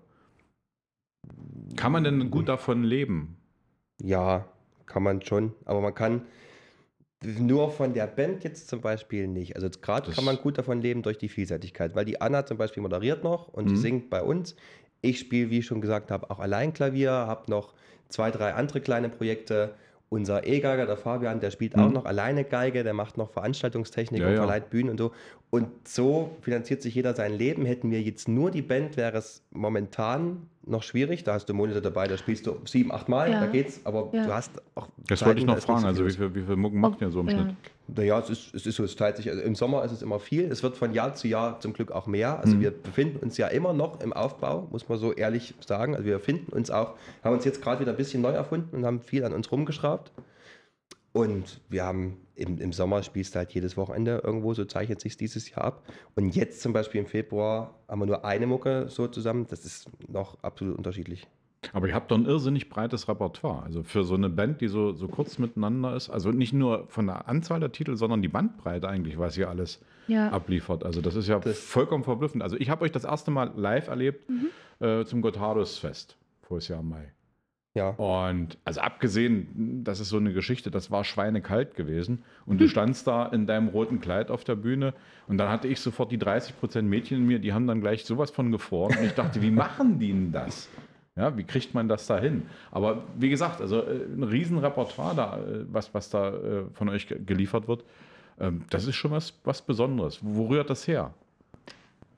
Kann man denn gut davon leben? Ja, kann man schon. Aber man kann nur von der Band jetzt zum Beispiel nicht. Also jetzt gerade Das- kann man gut davon leben durch die Vielseitigkeit, weil die Anna zum Beispiel moderiert noch und Mhm. die singt bei uns. Ich spiele, wie ich schon gesagt habe, auch allein Klavier, habe noch zwei, drei andere kleine Projekte. Unser E-Geiger, der Fabian, der spielt auch Mhm. noch alleine Geige, der macht noch Veranstaltungstechnik Ja, und ja. verleiht Bühnen und so. Und so finanziert sich jeder sein Leben. Hätten wir jetzt nur die Band, wäre es momentan noch schwierig. Da hast du Monitor dabei, da spielst du sieben, acht Mal, Ja. da geht's. Aber Ja. du hast auch. Das Zeiten, wollte ich da noch ist nicht fragen, so also wie los. viel, wie viel Mucken macht ihr so im Ja. Schnitt? Naja, es ist, es ist so, es teilt sich. Also im Sommer ist es immer viel. Es wird von Jahr zu Jahr zum Glück auch mehr. Also Mhm. wir befinden uns ja immer noch im Aufbau, muss man so ehrlich sagen. Also wir finden uns auch, haben uns jetzt gerade wieder ein bisschen neu erfunden und haben viel an uns rumgeschraubt. Und wir haben im, im Sommer spielst du halt jedes Wochenende irgendwo, so zeichnet sich dieses Jahr ab. Und jetzt zum Beispiel im Februar haben wir nur eine Mucke so zusammen. Das ist noch absolut unterschiedlich. Aber ihr habt doch ein irrsinnig breites Repertoire. Also für so eine Band, die so, so kurz miteinander ist, also nicht nur von der Anzahl der Titel, sondern die Bandbreite eigentlich, was ihr alles Ja. abliefert. Also das ist ja Das- vollkommen verblüffend. Also ich habe euch das erste Mal live erlebt Mhm. äh, zum Gotthardus-Fest voriges Jahr im Mai. Ja. Und also abgesehen, das ist so eine Geschichte, das war schweinekalt gewesen und du standst da in deinem roten Kleid auf der Bühne und dann hatte ich sofort die dreißig Prozent Mädchen in mir, die haben dann gleich sowas von gefroren und ich dachte, wie machen die denn das? Ja, wie kriegt man das da hin? Aber wie gesagt, also äh, ein riesen Repertoire da, äh, was, was da äh, von euch ge- geliefert wird, ähm, das ist schon was, was Besonderes. Wo rührt das her?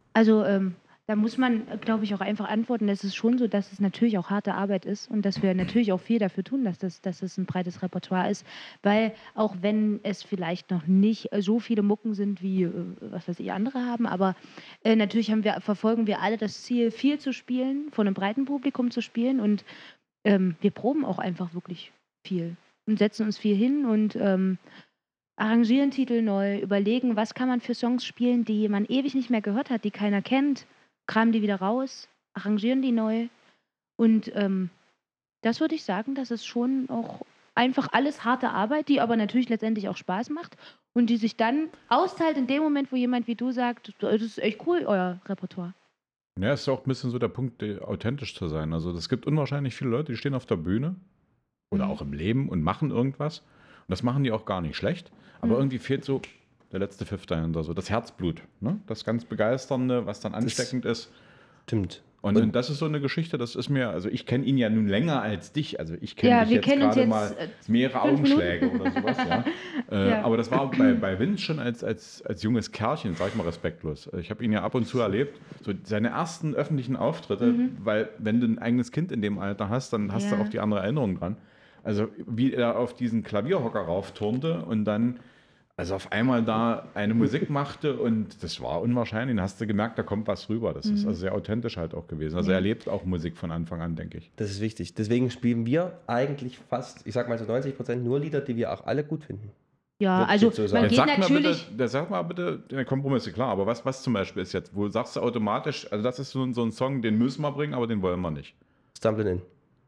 Also ähm, da muss man, glaube ich, auch einfach antworten, es ist schon so, dass es natürlich auch harte Arbeit ist und dass wir natürlich auch viel dafür tun, dass das, dass es ein breites Repertoire ist, weil auch wenn es vielleicht noch nicht so viele Mucken sind, wie äh, was weiß ich, andere haben, aber äh, natürlich haben wir, verfolgen wir alle das Ziel, viel zu spielen, vor einem breiten Publikum zu spielen und ähm, wir proben auch einfach wirklich viel und setzen uns viel hin und ähm, arrangieren Titel neu, überlegen, was kann man für Songs spielen, die man ewig nicht mehr gehört hat, die keiner kennt, kramen die wieder raus, arrangieren die neu. Und ähm, das würde ich sagen, das ist schon auch einfach alles harte Arbeit, die aber natürlich letztendlich auch Spaß macht und die sich dann austeilt in dem Moment, wo jemand wie du sagt, das ist echt cool, euer Repertoire. Ja, ist auch ein bisschen so der Punkt, äh, authentisch zu sein. Also es gibt unwahrscheinlich viele Leute, die stehen auf der Bühne oder Mhm. auch im Leben und machen irgendwas. Und das machen die auch gar nicht schlecht. Aber Mhm. irgendwie fehlt so der letzte Pfiff dahinter, so das Herzblut, ne? Das ganz Begeisternde, was dann ansteckend ist. Stimmt. Und, Und- und das ist so eine Geschichte, das ist mir, also ich kenne ihn ja nun länger als dich. Also ich kenne Ja, dich wir jetzt kennen uns gerade jetzt, mal äh, mehrere fünf Augenschläge Minuten. oder sowas, ja. Äh, Ja. Aber das war bei, bei Vince schon als, als, als junges Kerlchen, sag ich mal respektlos. Ich habe ihn ja ab und zu erlebt, so seine ersten öffentlichen Auftritte, Mhm. weil wenn du ein eigenes Kind in dem Alter hast, dann hast Ja. du auch die andere Erinnerung dran. Also wie er auf diesen Klavierhocker raufturnte und dann also auf einmal da eine Musik machte und das war unwahrscheinlich. Dann hast du gemerkt, da kommt was rüber. Das ist Mhm. also sehr authentisch halt auch gewesen. Also Ja. er lebt auch Musik von Anfang an, denke ich. Das ist wichtig. Deswegen spielen wir eigentlich fast, ich sag mal so neunzig Prozent nur Lieder, die wir auch alle gut finden. Ja, Würde ich also jetzt so man sagen. Jetzt geht sag mal natürlich. bitte, das sag mal bitte, der Kompromiss ist klar, aber was, was zum Beispiel ist jetzt, wo sagst du automatisch, also das ist so, ein- so ein Song, den müssen wir bringen, aber den wollen wir nicht. Stumbling In.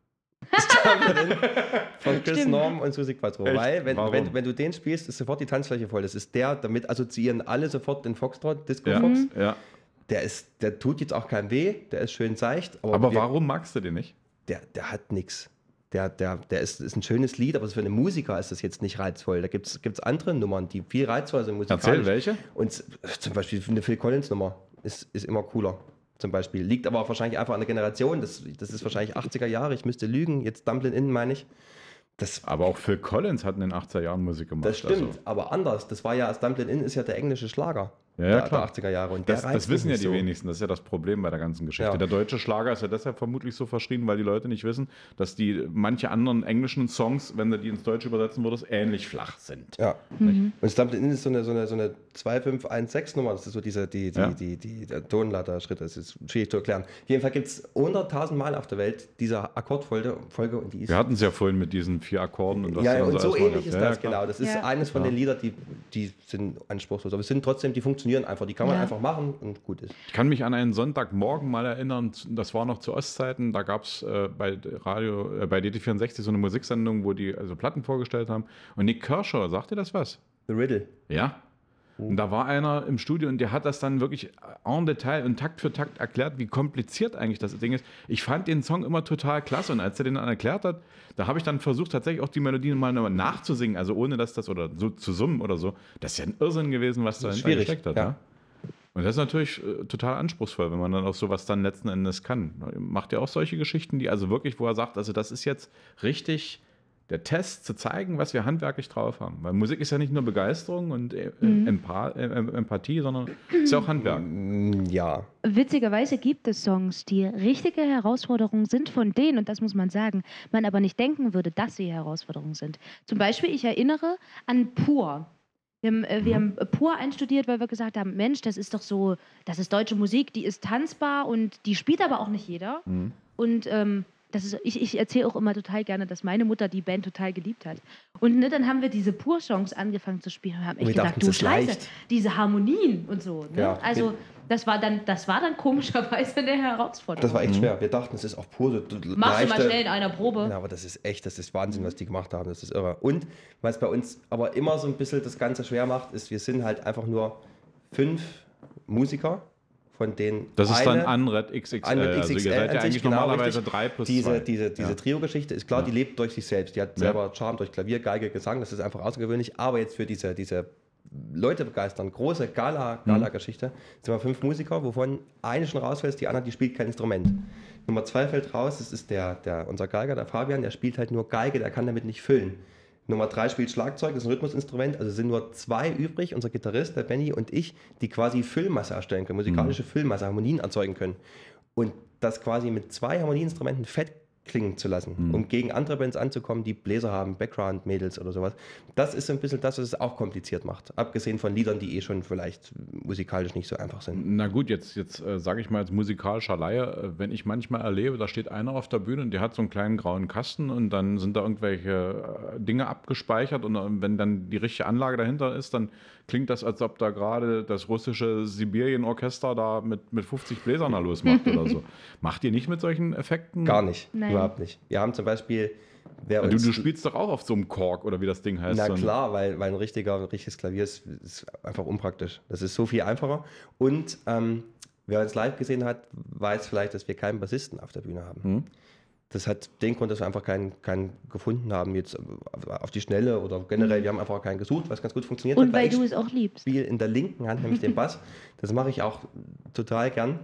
Stumbling In von Chris Stimmt. Norm und Susi Quattro. Echt? Weil, wenn, Warum? wenn, wenn du den spielst, ist sofort die Tanzfläche voll. Das ist der, damit assoziieren alle sofort den Foxtrot, Disco Ja, Fox. ja. Der, ist, der tut jetzt auch keinem weh, der ist schön seicht. Aber, Aber wir, warum magst du den nicht? Der, der hat nichts. Der, der, der ist, ist ein schönes Lied, aber für einen Musiker ist das jetzt nicht reizvoll. Da gibt es andere Nummern, die viel reizvoller sind musikalisch. Erzähl, welche? Und s- zum Beispiel eine Phil Collins Nummer ist, ist immer cooler. Zum Beispiel. Liegt aber auch wahrscheinlich einfach an der Generation. Das, das ist wahrscheinlich achtziger Jahre. Ich müsste lügen. Jetzt Dumpling In, meine ich. Das, Aber auch Phil Collins hat in den achtziger Jahren Musik gemacht. das stimmt. Also. Aber anders. Das war ja, das Dumpling In ist ja der englische Schlager Ja, ja, der, klar. der achtziger Jahre. Und der Das, reizt das wissen mich ja die so. wenigsten, das ist ja das Problem bei der ganzen Geschichte. Ja. Der deutsche Schlager ist ja deshalb vermutlich so verschrien, weil die Leute nicht wissen, dass die manche anderen englischen Songs, wenn du die ins Deutsche übersetzen würdest, ähnlich flach sind. Ja. Mhm. Und Stumbling In ist so eine, so eine, so eine zwei fünf eins sechs Nummer. Das ist so diese, die, die, Ja. die, die, der Tonleiter-Schritt. Das ist schwierig zu erklären. Auf jeden Fall gibt es hunderttausend Mal auf der Welt diese Akkordfolge Folge und die ist. Wir hatten es ja vorhin mit diesen vier Akkorden und was Ja, da ja, und alles so mal ähnlich gehabt. ist Ja, das, ja, klar. genau. Das ist Ja. eines von Ja. den Liedern, die, die sind anspruchslos. Aber es sind trotzdem, die funktionieren einfach. Die kann man Ja. einfach machen und gut ist. Ich kann mich an einen Sonntagmorgen mal erinnern, das war noch zu Ostzeiten, da gab es äh, bei Radio, äh, bei D T vierundsechzig so eine Musiksendung, wo die also Platten vorgestellt haben. Und Nick Kershaw, sagt dir das was? The Riddle. Ja. Und da war einer im Studio und der hat das dann wirklich en Detail und Takt für Takt erklärt, wie kompliziert eigentlich das Ding ist. Ich fand den Song immer total klasse und als er den dann erklärt hat, da habe ich dann versucht, tatsächlich auch die Melodien mal nachzusingen, also ohne dass das oder so zu summen oder so. Das ist ja ein Irrsinn gewesen, was da Das ist dahinter schwierig, gesteckt hat. ja. Ja. Und das ist natürlich äh, total anspruchsvoll, wenn man dann auch sowas dann letzten Endes kann. Macht ihr auch solche Geschichten, die also wirklich, wo er sagt, also das ist jetzt richtig der Test zu zeigen, was wir handwerklich drauf haben. Weil Musik ist ja nicht nur Begeisterung und äh, Mhm. Empa äh, Empathie, sondern ist ja auch Handwerk. Mm, Ja. Witzigerweise gibt es Songs, die richtige Herausforderungen sind, von denen, und das muss man sagen, man aber nicht denken würde, dass sie Herausforderungen sind. Zum Beispiel, ich erinnere an Pur. Wir haben, äh, wir haben Pur einstudiert, weil wir gesagt haben, Mensch, das ist doch so, das ist deutsche Musik, die ist tanzbar und die spielt aber auch nicht jeder. Mhm. Und ähm, das ist, ich, ich erzähle auch immer total gerne, dass meine Mutter die Band total geliebt hat. Und ne, dann haben wir diese Pur-Songs angefangen zu spielen und haben Und echt wir gedacht, dachten, du es ist Scheiße, leicht. diese Harmonien und so. Ne? Ja. Also das war, dann, das war dann komischerweise eine Herausforderung. Das war echt schwer. Wir dachten, es ist auch pur. So Machst du mal leichte- schnell in einer Probe. Ja, aber das ist echt, das ist Wahnsinn, was die gemacht haben. Das ist irre. Und was bei uns aber immer so ein bisschen das Ganze schwer macht, ist, wir sind halt einfach nur fünf Musiker, von denen Das ist dann eine, Unred X X L. Unred Also ihr X X L seid an ja sich, eigentlich genau, normalerweise richtig. drei plus diese, zwei. diese, diese Ja. Trio-Geschichte ist klar, Ja. die lebt durch sich selbst. Die hat Ja. selber Charme durch Klavier, Geige, Gesang, das ist einfach außergewöhnlich. Aber jetzt für diese, diese Leute begeistern, große Gala, Gala-Geschichte, sind wir fünf Musiker, wovon eine schon rausfällt, die andere, die spielt kein Instrument. Nummer zwei fällt raus, das ist der, der, unser Geiger, der Fabian, der spielt halt nur Geige, der kann damit nicht füllen. Nummer drei spielt Schlagzeug, das ist ein Rhythmusinstrument, also sind nur zwei übrig, unser Gitarrist, der Benny und ich, die quasi Füllmasse erstellen können, musikalische Füllmasse, Harmonien erzeugen können. Und das quasi mit zwei Harmonieinstrumenten fett klingen zu lassen, Mhm. um gegen andere Bands anzukommen, die Bläser haben, Background-Mädels oder sowas. Das ist so ein bisschen das, was es auch kompliziert macht. Abgesehen von Liedern, die eh schon vielleicht musikalisch nicht so einfach sind. Na gut, jetzt, jetzt äh, sage ich mal als musikalischer Laie, äh, wenn ich manchmal erlebe, da steht einer auf der Bühne und der hat so einen kleinen grauen Kasten und dann sind da irgendwelche äh, Dinge abgespeichert und äh, wenn dann die richtige Anlage dahinter ist, dann klingt das, als ob da gerade das russische Sibirien-Orchester da mit, mit fünfzig Bläsern da losmacht oder so. Macht ihr nicht mit solchen Effekten? Gar nicht, Nein. überhaupt nicht. Wir haben zum Beispiel, wer Du, uns... du spielst doch auch auf so einem Kork oder wie das Ding heißt. Na so ein- klar, weil, weil ein, richtiger, ein richtiges Klavier ist, ist einfach unpraktisch. Das ist so viel einfacher. Und ähm, wer uns live gesehen hat, weiß vielleicht, dass wir keinen Bassisten auf der Bühne haben. Hm? Das hat den Grund, dass wir einfach keinen, keinen gefunden haben, jetzt auf die Schnelle oder generell, wir haben einfach keinen gesucht, was ganz gut funktioniert Und hat. weil ich du es auch liebst. spiele in der linken Hand, nämlich den Bass. Das mache ich auch total gern.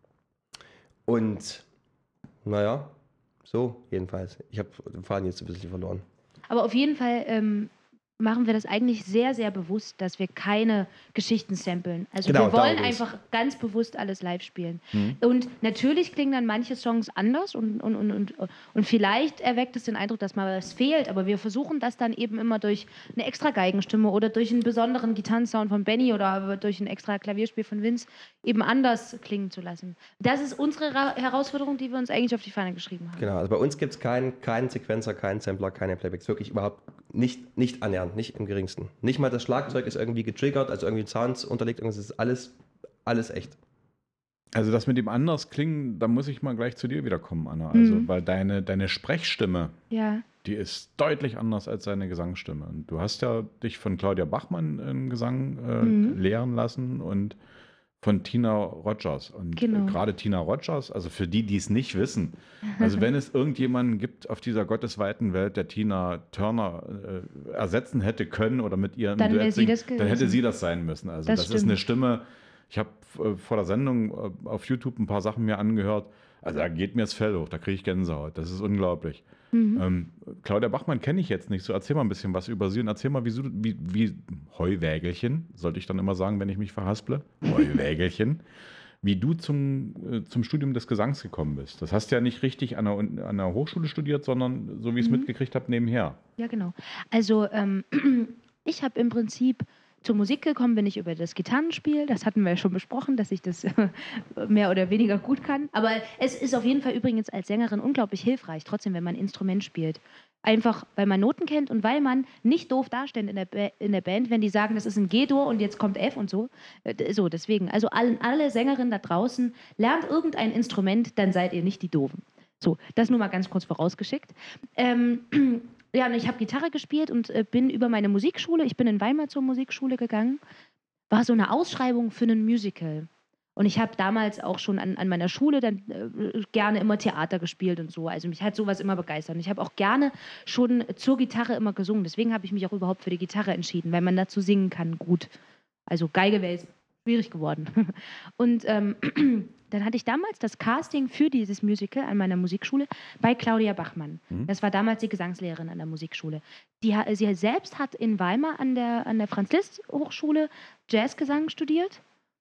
Und naja, so jedenfalls. Ich habe den Faden jetzt ein bisschen verloren. Aber auf jeden Fall ähm, machen wir das eigentlich sehr, sehr bewusst, dass wir keine Geschichten samplen. Also Genau, wir wollen darum geht's. einfach ganz bewusst alles live spielen. Mhm. Und natürlich klingen dann manche Songs anders und, und, und, und, und vielleicht erweckt es den Eindruck, dass mal was fehlt, aber wir versuchen das dann eben immer durch eine extra Geigenstimme oder durch einen besonderen Gitarrensound von Benny oder durch ein extra Klavierspiel von Vince eben anders klingen zu lassen. Das ist unsere Ra Herausforderung, die wir uns eigentlich auf die Fahne geschrieben haben. Genau, also bei uns gibt es keinen, keinen Sequencer, keinen Sampler, keine Playbacks. Wirklich überhaupt nicht, nicht annähernd, nicht im geringsten. Nicht mal das Schlagzeug ist irgendwie getriggert, also irgendwie Sounds unterlegt, es ist alles, alles echt. Also das mit dem anders klingen, da muss ich mal gleich zu dir wiederkommen, Anna. Also, Mhm. weil deine, deine Sprechstimme, Ja. die ist deutlich anders als deine Gesangsstimme. Und du hast ja dich von Claudia Bachmann einen Gesang äh, Mhm. lehren lassen und von Tina Rogers. Und Genau. äh, gerade Tina Rogers, also für die, die es nicht wissen, also wenn es irgendjemanden gibt auf dieser gottesweiten Welt, der Tina Turner äh, ersetzen hätte können oder mit ihr im Dann Duett wäre sie singen, das dann hätte gewesen. sie das sein müssen. Also Das das, ist stimmt. eine Stimme, ich habe äh, vor der Sendung äh, auf YouTube ein paar Sachen mir angehört, also da geht mir das Fell hoch, da kriege ich Gänsehaut, das ist unglaublich. Mhm. Ähm, Claudia Bachmann kenne ich jetzt nicht so. Erzähl mal ein bisschen was über sie und erzähl mal, wie, du- wie, wie Heuwägelchen, sollte ich dann immer sagen, wenn ich mich verhasple, Heuwägelchen, wie du zum, äh, zum Studium des Gesangs gekommen bist. Das hast du ja nicht richtig an einer, an einer Hochschule studiert, sondern, so wie ich es Mhm. mitgekriegt habe, nebenher. Ja, genau. Also ähm, ich habe im Prinzip zur Musik gekommen, bin ich über das Gitarrenspiel. Das hatten wir ja schon besprochen, dass ich das mehr oder weniger gut kann. Aber es ist auf jeden Fall übrigens als Sängerin unglaublich hilfreich, trotzdem, wenn man ein Instrument spielt. Einfach, weil man Noten kennt und weil man nicht doof dasteht in der, ba in der Band, wenn die sagen, das ist ein G-Dur und jetzt kommt F und so. Äh, So, deswegen. Also alle, alle Sängerinnen da draußen, lernt irgendein Instrument, dann seid ihr nicht die Doofen. So, das nur mal ganz kurz vorausgeschickt. Ähm, ja, und ich habe Gitarre gespielt und äh, bin über meine Musikschule, ich bin in Weimar zur Musikschule gegangen, war so eine Ausschreibung für ein Musical. Und ich habe damals auch schon an, an meiner Schule dann äh, gerne immer Theater gespielt und so. Also mich hat sowas immer begeistert. Und ich habe auch gerne schon zur Gitarre immer gesungen. Deswegen habe ich mich auch überhaupt für die Gitarre entschieden, weil man dazu singen kann gut. Also Geige wäre jetzt schwierig geworden. Und ähm, dann hatte ich damals das Casting für dieses Musical an meiner Musikschule bei Claudia Bachmann. Mhm. Das war damals die Gesangslehrerin an der Musikschule. Die, ha- sie selbst hat in Weimar an der, an der Franz-Liszt-Hochschule Jazzgesang studiert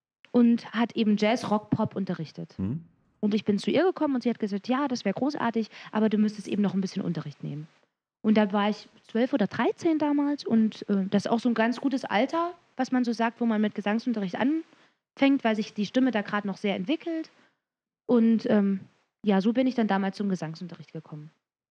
und hat eben Jazz, Rock, Pop unterrichtet. Hm? Und ich bin zu ihr gekommen und sie hat gesagt, ja, das wäre großartig, aber du müsstest eben noch ein bisschen Unterricht nehmen. Und da war ich zwölf oder dreizehn damals und äh, das ist auch so ein ganz gutes Alter, was man so sagt, wo man mit Gesangsunterricht anfängt, weil sich die Stimme da gerade noch sehr entwickelt. Und ähm, ja, so bin ich dann damals zum Gesangsunterricht gekommen.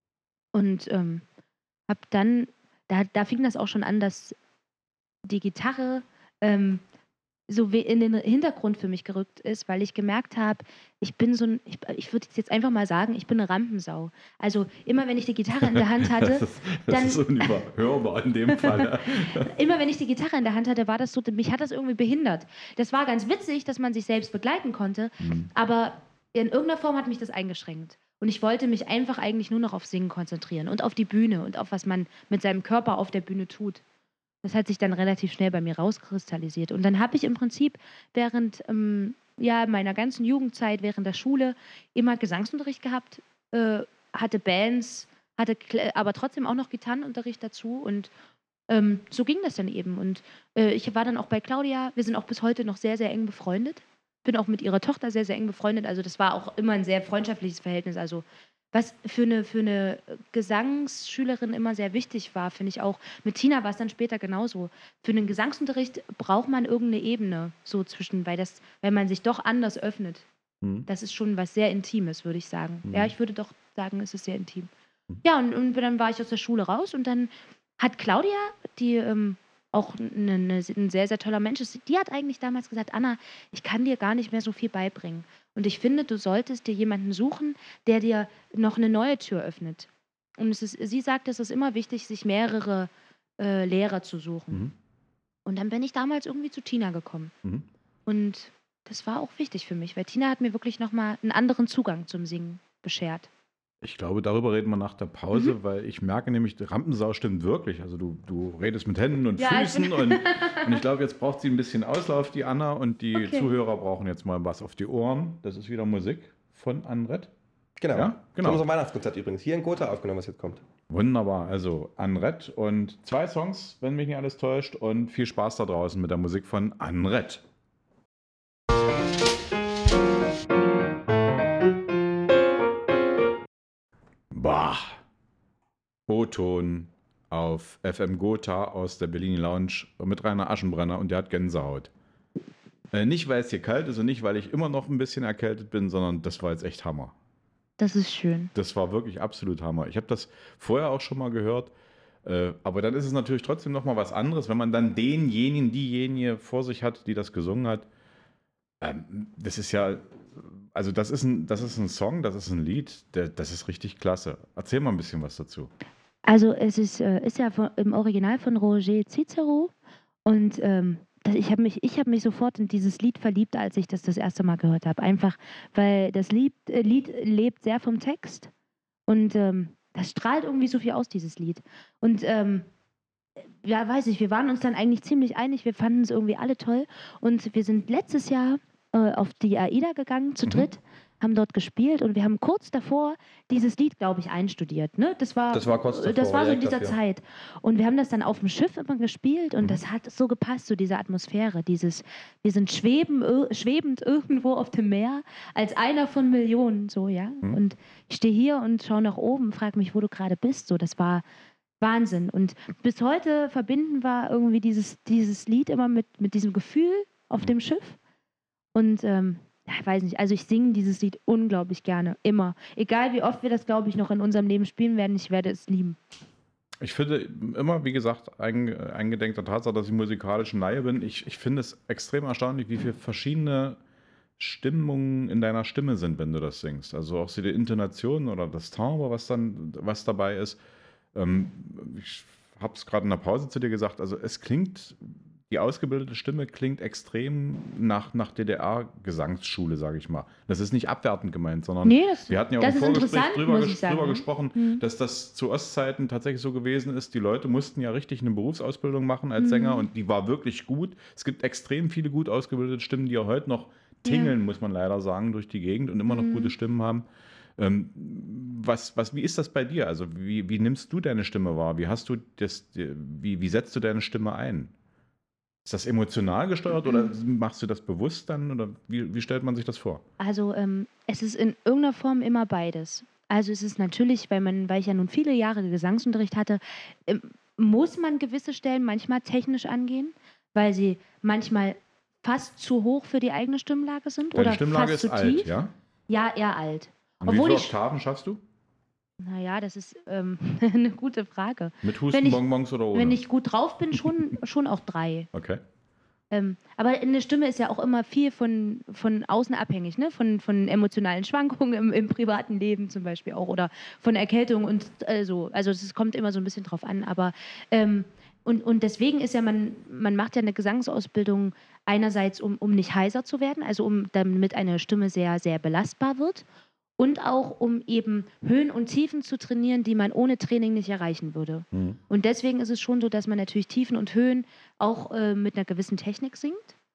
Und ähm, hab dann, da, da fing das auch schon an, dass die Gitarre ähm, so we- in den Hintergrund für mich gerückt ist, weil ich gemerkt habe, ich bin so ein, ich, ich würde jetzt einfach mal sagen, ich bin eine Rampensau. Also immer wenn ich die Gitarre in der Hand hatte, Das ist, das dann- ist unüberhörbar in dem Fall. immer wenn ich die Gitarre in der Hand hatte, war das so, mich hat das irgendwie behindert. Das war ganz witzig, dass man sich selbst begleiten konnte, Hm. aber in irgendeiner Form hat mich das eingeschränkt. Und ich wollte mich einfach eigentlich nur noch auf Singen konzentrieren und auf die Bühne und auf was man mit seinem Körper auf der Bühne tut. Das hat sich dann relativ schnell bei mir rauskristallisiert. Und dann habe ich im Prinzip während ähm, ja, meiner ganzen Jugendzeit, während der Schule, immer Gesangsunterricht gehabt, äh, hatte Bands, hatte Kl- aber trotzdem auch noch Gitarrenunterricht dazu und ähm, so ging das dann eben. Und äh, ich war dann auch bei Claudia. Wir sind auch bis heute noch sehr, sehr eng befreundet. Bin auch mit ihrer Tochter sehr, sehr eng befreundet. Also das war auch immer ein sehr freundschaftliches Verhältnis. Also was für eine, für eine Gesangsschülerin immer sehr wichtig war, finde ich auch. Mit Tina war es dann später genauso. Für einen Gesangsunterricht braucht man irgendeine Ebene so zwischen, weil das, wenn man sich doch anders öffnet. Hm. Das ist schon was sehr Intimes, würde ich sagen. Mhm. Ja, ich würde doch sagen, es ist sehr intim. Mhm. Ja, und, und dann war ich aus der Schule raus und dann hat Claudia, die ähm, auch eine, eine, ein sehr, sehr toller Mensch ist, die hat eigentlich damals gesagt, Anna, ich kann dir gar nicht mehr so viel beibringen. Und ich finde, du solltest dir jemanden suchen, der dir noch eine neue Tür öffnet. Und es ist, sie sagt, es ist immer wichtig, sich mehrere äh, Lehrer zu suchen. Mhm. Und dann bin ich damals irgendwie zu Tina gekommen. Mhm. Und das war auch wichtig für mich, weil Tina hat mir wirklich nochmal einen anderen Zugang zum Singen beschert. Ich glaube, darüber reden wir nach der Pause, Mhm. weil ich merke nämlich, die Rampensau stimmt wirklich. Also du, du redest mit Händen und Ja, ich Füßen bin- und, und ich glaube, jetzt braucht sie ein bisschen Auslauf, die Anna, und die Okay. Zuhörer brauchen jetzt mal was auf die Ohren. Das ist wieder Musik von Anret. Genau. Ja, genau. Von unserem Weihnachtskonzert übrigens. Hier in Gotha aufgenommen, was jetzt kommt. Wunderbar, also Anret und zwei Songs, wenn mich nicht alles täuscht, und viel Spaß da draußen mit der Musik von Anret. Bah, O-Ton auf F M Gotha aus der Berlin Lounge mit Rainer Aschenbrenner und der hat Gänsehaut. Äh, nicht, weil es hier kalt ist und nicht, weil ich immer noch ein bisschen erkältet bin, sondern das war jetzt echt Hammer. Das ist schön. Das war wirklich absolut Hammer. Ich habe das vorher auch schon mal gehört, äh, aber dann ist es natürlich trotzdem noch mal was anderes, wenn man dann denjenigen, diejenige vor sich hat, die das gesungen hat. Ähm, das ist ja, also das ist ein, das ist ein Song, das ist ein Lied, der, das ist richtig klasse. Erzähl mal ein bisschen was dazu. Also es ist, äh, ist ja von, im Original von Roger Cicero und ähm, das, ich habe mich, ich hab mich sofort in dieses Lied verliebt, als ich das das erste Mal gehört habe. Einfach, weil das Lied, äh, Lied lebt sehr vom Text und ähm, das strahlt irgendwie so viel aus, dieses Lied. Und ähm, ja, weiß ich, wir waren uns dann eigentlich ziemlich einig, wir fanden es irgendwie alle toll und wir sind letztes Jahr äh, auf die AIDA gegangen, zu Mhm. dritt, haben dort gespielt und wir haben kurz davor dieses Lied, glaube ich, einstudiert. Ne? Das war, Das war kurz äh, das davor, war so ja, in dieser dafür. Zeit. Und wir haben das dann auf dem Schiff immer gespielt und Mhm. das hat so gepasst, so diese Atmosphäre, dieses, wir sind schweben, ir- schwebend irgendwo auf dem Meer, als einer von Millionen, so, ja. Mhm. Und ich stehe hier und schaue nach oben, frage mich, wo du gerade bist, so, das war Wahnsinn. Und bis heute verbinden wir irgendwie dieses, dieses Lied immer mit, mit diesem Gefühl auf dem Schiff. Und ähm, ja, ich weiß nicht, also ich singe dieses Lied unglaublich gerne, immer. Egal wie oft wir das, glaube ich, noch in unserem Leben spielen werden, ich werde es lieben. Ich finde immer, wie gesagt, ein, eingedenk der Tatsache, dass ich musikalisch ein Laie bin, ich, ich finde es extrem erstaunlich, wie viele verschiedene Stimmungen in deiner Stimme sind, wenn du das singst. Also auch so die Intonation oder das Timbre, was dann, was dabei ist. Ähm, ich habe es gerade in der Pause zu dir gesagt, also es klingt, die ausgebildete Stimme klingt extrem nach, nach D D R-Gesangsschule, sage ich mal. Das ist nicht abwertend gemeint, sondern Nee, das, wir hatten ja auch das im ist Vorgespräch interessant, drüber, muss ges ich sagen. drüber ne? gesprochen, Mhm. dass das zu Ostzeiten tatsächlich so gewesen ist. Die Leute mussten ja richtig eine Berufsausbildung machen als Mhm. Sänger und die war wirklich gut. Es gibt extrem viele gut ausgebildete Stimmen, die ja heute noch tingeln, muss man leider sagen, durch die Gegend und immer noch Mhm. gute Stimmen haben. Ähm, was, was, wie ist das bei dir? Also wie, wie nimmst du deine Stimme wahr? Wie hast du das, wie, wie setzt du deine Stimme ein? Ist das emotional gesteuert oder machst du das bewusst dann? Oder wie, wie stellt man sich das vor? Also ähm, es ist in irgendeiner Form immer beides. Also es ist natürlich, weil man, weil ich ja nun viele Jahre Gesangsunterricht hatte, ähm, muss man gewisse Stellen manchmal technisch angehen, weil sie manchmal fast zu hoch für die eigene Stimmlage sind Deine oder Stimmlage fast ist zu alt, tief. ja? Ja, eher alt. Und Obwohl wie ich, viele Oktaven schaffst du? naja, das ist ähm, eine gute Frage. Mit Wenn ich- Hustenbonbons oder ohne? Wenn ich gut drauf bin, schon, schon auch drei. Okay. Ähm, aber eine Stimme ist ja auch immer viel von, von außen abhängig, ne? Von, von emotionalen Schwankungen im, im privaten Leben zum Beispiel auch oder von Erkältung und äh, so. Also es kommt immer so ein bisschen drauf an. Aber ähm, und, und deswegen ist ja, man, man macht ja eine Gesangsausbildung einerseits, um, um nicht heiser zu werden, also um damit eine Stimme sehr, sehr belastbar wird. Und auch, um eben Höhen und Tiefen zu trainieren, die man ohne Training nicht erreichen würde. Mhm. Und deswegen ist es schon so, dass man natürlich Tiefen und Höhen auch äh, mit einer gewissen Technik singt.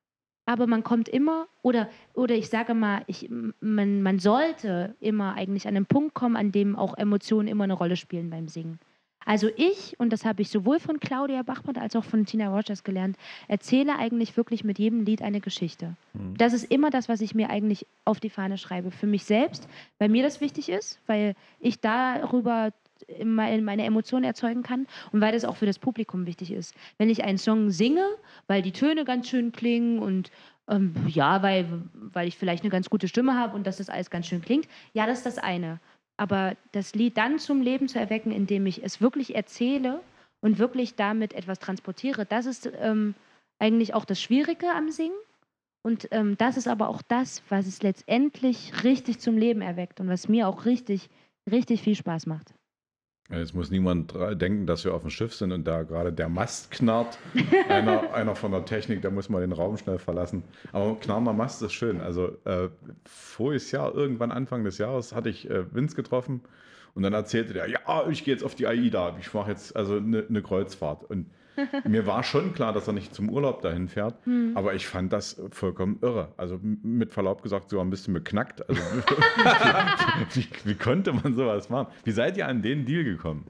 aber man kommt immer, oder, oder ich sage mal, ich, man, man sollte immer eigentlich an einen Punkt kommen, an dem auch Emotionen immer eine Rolle spielen beim Singen. Also ich, und das habe ich sowohl von Claudia Bachmann als auch von Tina Rogers gelernt, erzähle eigentlich wirklich mit jedem Lied eine Geschichte. Mhm. Das ist immer das, was ich mir eigentlich auf die Fahne schreibe. Für mich selbst, weil mir das wichtig ist, weil ich darüber meine Emotionen erzeugen kann und weil das auch für das Publikum wichtig ist. Wenn ich einen Song singe, weil die Töne ganz schön klingen und ähm, ja, weil, weil ich vielleicht eine ganz gute Stimme habe und dass das alles ganz schön klingt, ja, das ist das eine. Aber das Lied dann zum Leben zu erwecken, indem ich es wirklich erzähle und wirklich damit etwas transportiere, das ist ähm, eigentlich auch das Schwierige am Singen. Und ähm, das ist aber auch das, was es letztendlich richtig zum Leben erweckt und was mir auch richtig, richtig viel Spaß macht. Jetzt muss niemand denken, dass wir auf dem Schiff sind und da gerade der Mast knarrt. Einer, einer von der Technik, da muss man den Raum schnell verlassen. Aber knarrender Mast ist schön. Also äh, voriges Jahr, irgendwann Anfang des Jahres, hatte ich äh, Vince getroffen und dann erzählte der, ja, ich gehe jetzt auf die AIDA. Ich mache jetzt also eine ne Kreuzfahrt. Und mir war schon klar, dass er nicht zum Urlaub dahin fährt, hm. aber ich fand das vollkommen irre. Also mit Verlaub gesagt, sogar ein bisschen beknackt. Also, wie, wie, wie konnte man sowas machen? Wie seid ihr an den Deal gekommen?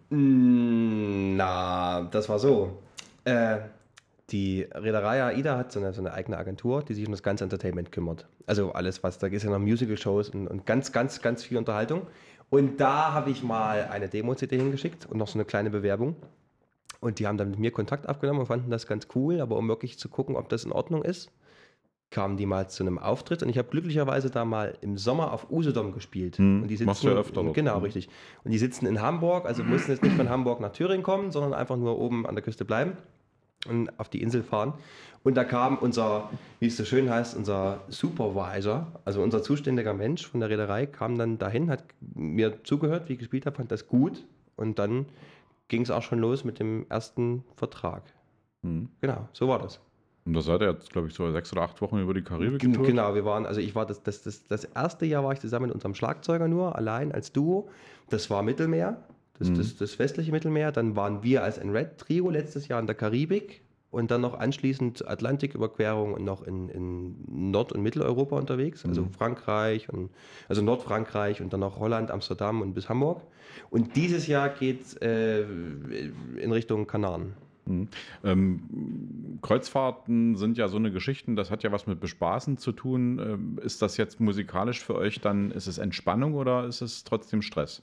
Na, das war so. Äh, die Reederei AIDA hat so eine, so eine eigene Agentur, die sich um das ganze Entertainment kümmert. Also alles, was da ist, ja noch Musical-Shows und, und ganz, ganz, ganz viel Unterhaltung. Und da habe ich mal eine Demo-C D hingeschickt und noch so eine kleine Bewerbung. Und die haben dann mit mir Kontakt aufgenommen und fanden das ganz cool, aber um wirklich zu gucken, ob das in Ordnung ist, kamen die mal zu einem Auftritt und ich habe glücklicherweise da mal im Sommer auf Usedom gespielt. Hm, und die sitzen, machst du ja öfter dort. Genau, richtig. Und die sitzen in Hamburg, also mussten jetzt nicht von Hamburg nach Thüringen kommen, sondern einfach nur oben an der Küste bleiben und auf die Insel fahren. Und da kam unser, wie es so schön heißt, unser Supervisor, also unser zuständiger Mensch von der Reederei, kam dann dahin, hat mir zugehört, wie ich gespielt habe, fand das gut und dann ging es auch schon los mit dem ersten Vertrag. Hm. Genau, so war das. Und da seid ihr jetzt, glaube ich, so sechs oder acht Wochen über die Karibik getourt? Genau, wir waren, also ich war das, das, das, das erste Jahr war ich zusammen mit unserem Schlagzeuger nur, allein als Duo. Das war Mittelmeer, das, hm. das, das westliche Mittelmeer. Dann waren wir als ein Red-Trio letztes Jahr in der Karibik und dann noch anschließend Atlantiküberquerung und noch in, in Nord- und Mitteleuropa unterwegs, also hm. Frankreich, und, also Nordfrankreich und dann noch Holland, Amsterdam und bis Hamburg. Und dieses Jahr geht es äh, in Richtung Kanaren. Mhm. Ähm, Kreuzfahrten sind ja so eine Geschichten, das hat ja was mit Bespaßen zu tun. Ähm, ist das jetzt musikalisch für euch dann, ist es Entspannung oder ist es trotzdem Stress?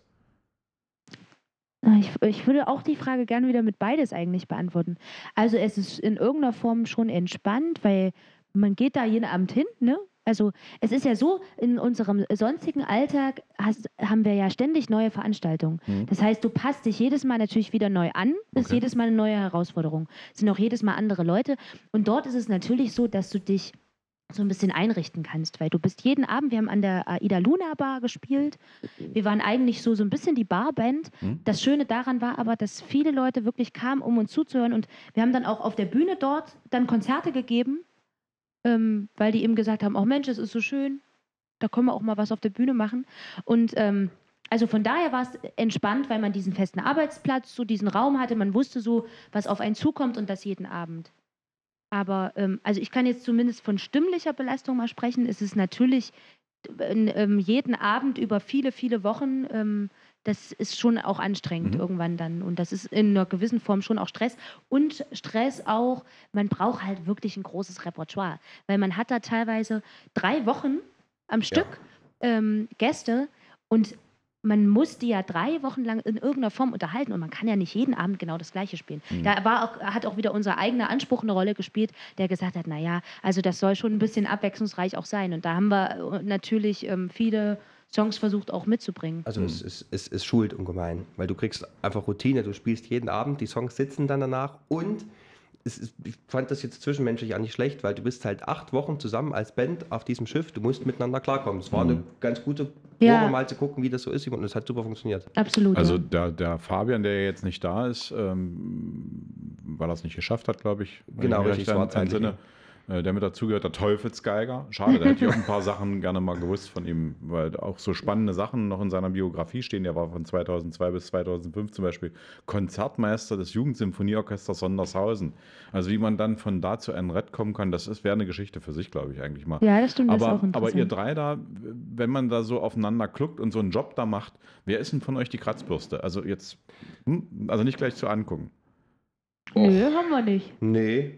Ich, ich würde auch die Frage gerne wieder mit beides eigentlich beantworten. Also es ist in irgendeiner Form schon entspannt, weil man geht da jeden Abend hin, ne? Also es ist ja so, in unserem sonstigen Alltag hast, haben wir ja ständig neue Veranstaltungen. Mhm. Das heißt, du passt dich jedes Mal natürlich wieder neu an. Das ist jedes Mal eine neue Herausforderung. Es sind auch jedes Mal andere Leute. Und dort ist es natürlich so, dass du dich so ein bisschen einrichten kannst, weil du bist jeden Abend, wir haben an der Aida Luna Bar gespielt, wir waren eigentlich so, so ein bisschen die Barband. Mhm. Das Schöne daran war aber, dass viele Leute wirklich kamen, um uns zuzuhören und wir haben dann auch auf der Bühne dort dann Konzerte gegeben, ähm, weil die eben gesagt haben, oh Mensch, es ist so schön, da können wir auch mal was auf der Bühne machen und ähm, also von daher war es entspannt, weil man diesen festen Arbeitsplatz, so diesen Raum hatte, man wusste so, was auf einen zukommt und das jeden Abend. Aber ähm, also ich kann jetzt zumindest von stimmlicher Belastung mal sprechen. Es ist natürlich ähm, jeden Abend über viele, viele Wochen, ähm, das ist schon auch anstrengend mhm. irgendwann dann. Und das ist in einer gewissen Form schon auch Stress. Und Stress auch, man braucht halt wirklich ein großes Repertoire. Weil man hat da teilweise drei Wochen am Stück ja. ähm, Gäste und man muss die ja drei Wochen lang in irgendeiner Form unterhalten und man kann ja nicht jeden Abend genau das Gleiche spielen. Mhm. Da war auch, hat auch wieder unser eigener Anspruch eine Rolle gespielt, der gesagt hat, naja, also das soll schon ein bisschen abwechslungsreich auch sein. Und da haben wir natürlich ähm, viele Songs versucht auch mitzubringen. Also mhm. es, es, es, es schult ungemein, weil du kriegst einfach Routine, du spielst jeden Abend, die Songs sitzen dann danach und es ist, ich fand das jetzt zwischenmenschlich auch nicht schlecht, weil du bist halt acht Wochen zusammen als Band auf diesem Schiff, du musst miteinander klarkommen. Es war mhm. eine ganz gute Probe, ja. mal zu gucken, wie das so ist und es hat super funktioniert. Absolut. Also ja. der, der Fabian, der jetzt nicht da ist, ähm, weil er es nicht geschafft hat, glaube ich. Genau, richtig. In, in Sinne, äh, der mit dazugehört, der Teufelsgeiger. Schade, da hätte ich auch ein paar Sachen gerne mal gewusst von ihm, weil auch so spannende Sachen noch in seiner Biografie stehen. Der war von zweitausendzwei bis zweitausendfünf zum Beispiel Konzertmeister des Jugendsymphonieorchesters Sondershausen. Also wie man dann von da zu N R E T kommen kann, das ist, wäre eine Geschichte für sich, glaube ich, eigentlich mal. Ja, das stimmt, das ist aber, auch interessant. aber ihr drei da, wenn man da so aufeinander kluckt und so einen Job da macht, wer ist denn von euch die Kratzbürste? Also jetzt, hm, also nicht gleich zu angucken. Nö, haben wir nicht. Nee,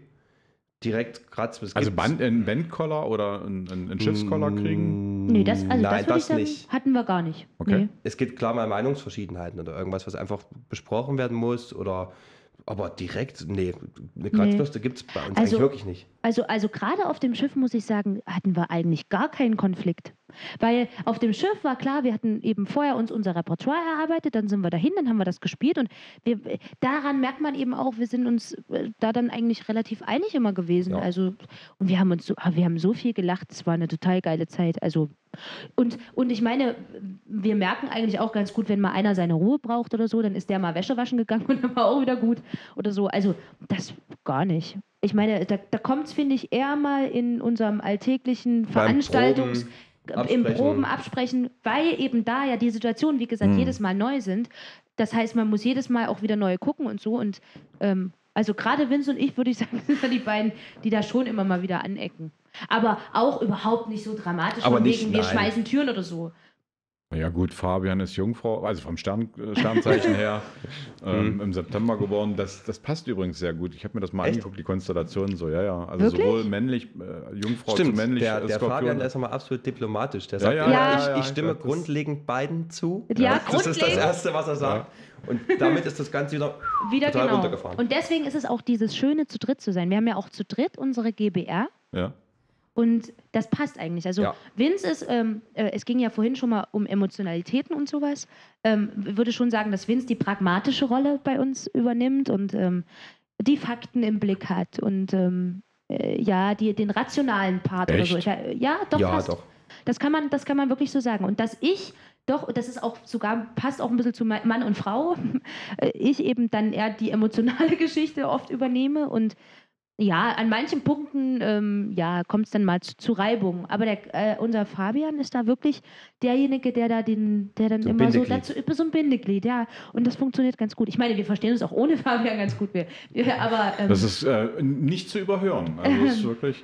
direkt Kratz. Es Also gibt's- Band, einen Bandcollar oder einen, einen einen Schiffscollar kriegen? Nee, das, also Nein, das würde ich das sagen, nicht. hatten wir gar nicht. Okay. Nee. Es gibt klar mal Meinungsverschiedenheiten oder irgendwas, was einfach besprochen werden muss oder aber direkt, nee, eine Kratzbürste gibt es bei uns Also- eigentlich wirklich nicht. Also, also gerade auf dem Schiff, muss ich sagen, hatten wir eigentlich gar keinen Konflikt. Weil auf dem Schiff war klar, wir hatten eben vorher uns unser Repertoire erarbeitet, dann sind wir dahin, dann haben wir das gespielt und wir, daran merkt man eben auch, wir sind uns äh, da dann eigentlich relativ einig immer gewesen. Ja. Also, und wir haben uns so, ah, wir haben so viel gelacht, es war eine total geile Zeit. Also, und, und ich meine, wir merken eigentlich auch ganz gut, wenn mal einer seine Ruhe braucht oder so, dann ist der mal Wäsche waschen gegangen und dann war auch wieder gut oder so. Also, das gar nicht. Ich meine, da, da kommt es, finde ich, eher mal in unserem alltäglichen Beim Veranstaltungs-, Proben, im Absprechen. Proben absprechen, weil eben da ja die Situationen, wie gesagt, Mhm. jedes Mal neu sind. Das heißt, man muss jedes Mal auch wieder neu gucken und so. Und ähm, also gerade Vince und ich, würde ich sagen, sind ja die beiden, die da schon immer mal wieder anecken. Aber auch überhaupt nicht so dramatisch, Aber von nicht, wegen, wir nein. schmeißen Türen oder so. Ja gut, Fabian ist Jungfrau, also vom Stern, äh, Sternzeichen her, ähm, im September geboren. Das, das passt übrigens sehr gut. Ich habe mir das mal Echt? angeguckt, die Konstellation so, ja, ja. Also Wirklich? sowohl männlich, äh, Jungfrau Stimmt, zu männlich, der, äh, der Skorpion. Fabian der ist nochmal absolut diplomatisch. Der Ja, sagt ja, immer, ja, ich, ja, ich stimme das- grundlegend beiden zu. Ja, das ist das grundlegend. Erste, was er sagt. Und damit ist das Ganze wieder, Wieder total genau. runtergefahren. Und deswegen ist es auch dieses Schöne, zu dritt zu sein. Wir haben ja auch zu dritt unsere G B R. Ja. Und das passt eigentlich. Also Ja. Vince ist, ähm, äh, es ging ja vorhin schon mal um Emotionalitäten und sowas. Ähm, würde schon sagen, dass Vince die pragmatische Rolle bei uns übernimmt und ähm, die Fakten im Blick hat und ähm, äh, ja, die, den rationalen Part Echt? oder so. Ich, ja, doch, ja, fast. doch. Das kann man, das kann man wirklich so sagen. Und dass ich doch, das ist auch sogar, passt auch ein bisschen zu Ma- Mann und Frau, äh, ich eben dann eher die emotionale Geschichte oft übernehme und ja, an manchen Punkten ähm, ja, kommt es dann mal zu, zu Reibung. Aber der, äh, unser Fabian ist da wirklich derjenige, der da den, der dann So ein immer so Bindeglied. dazu, so ein Bindeglied, ja. Und das funktioniert ganz gut. Ich meine, wir verstehen uns auch ohne Fabian ganz gut. Wir, wir, aber, ähm, Das ist äh, nicht zu überhören. Also das ist wirklich.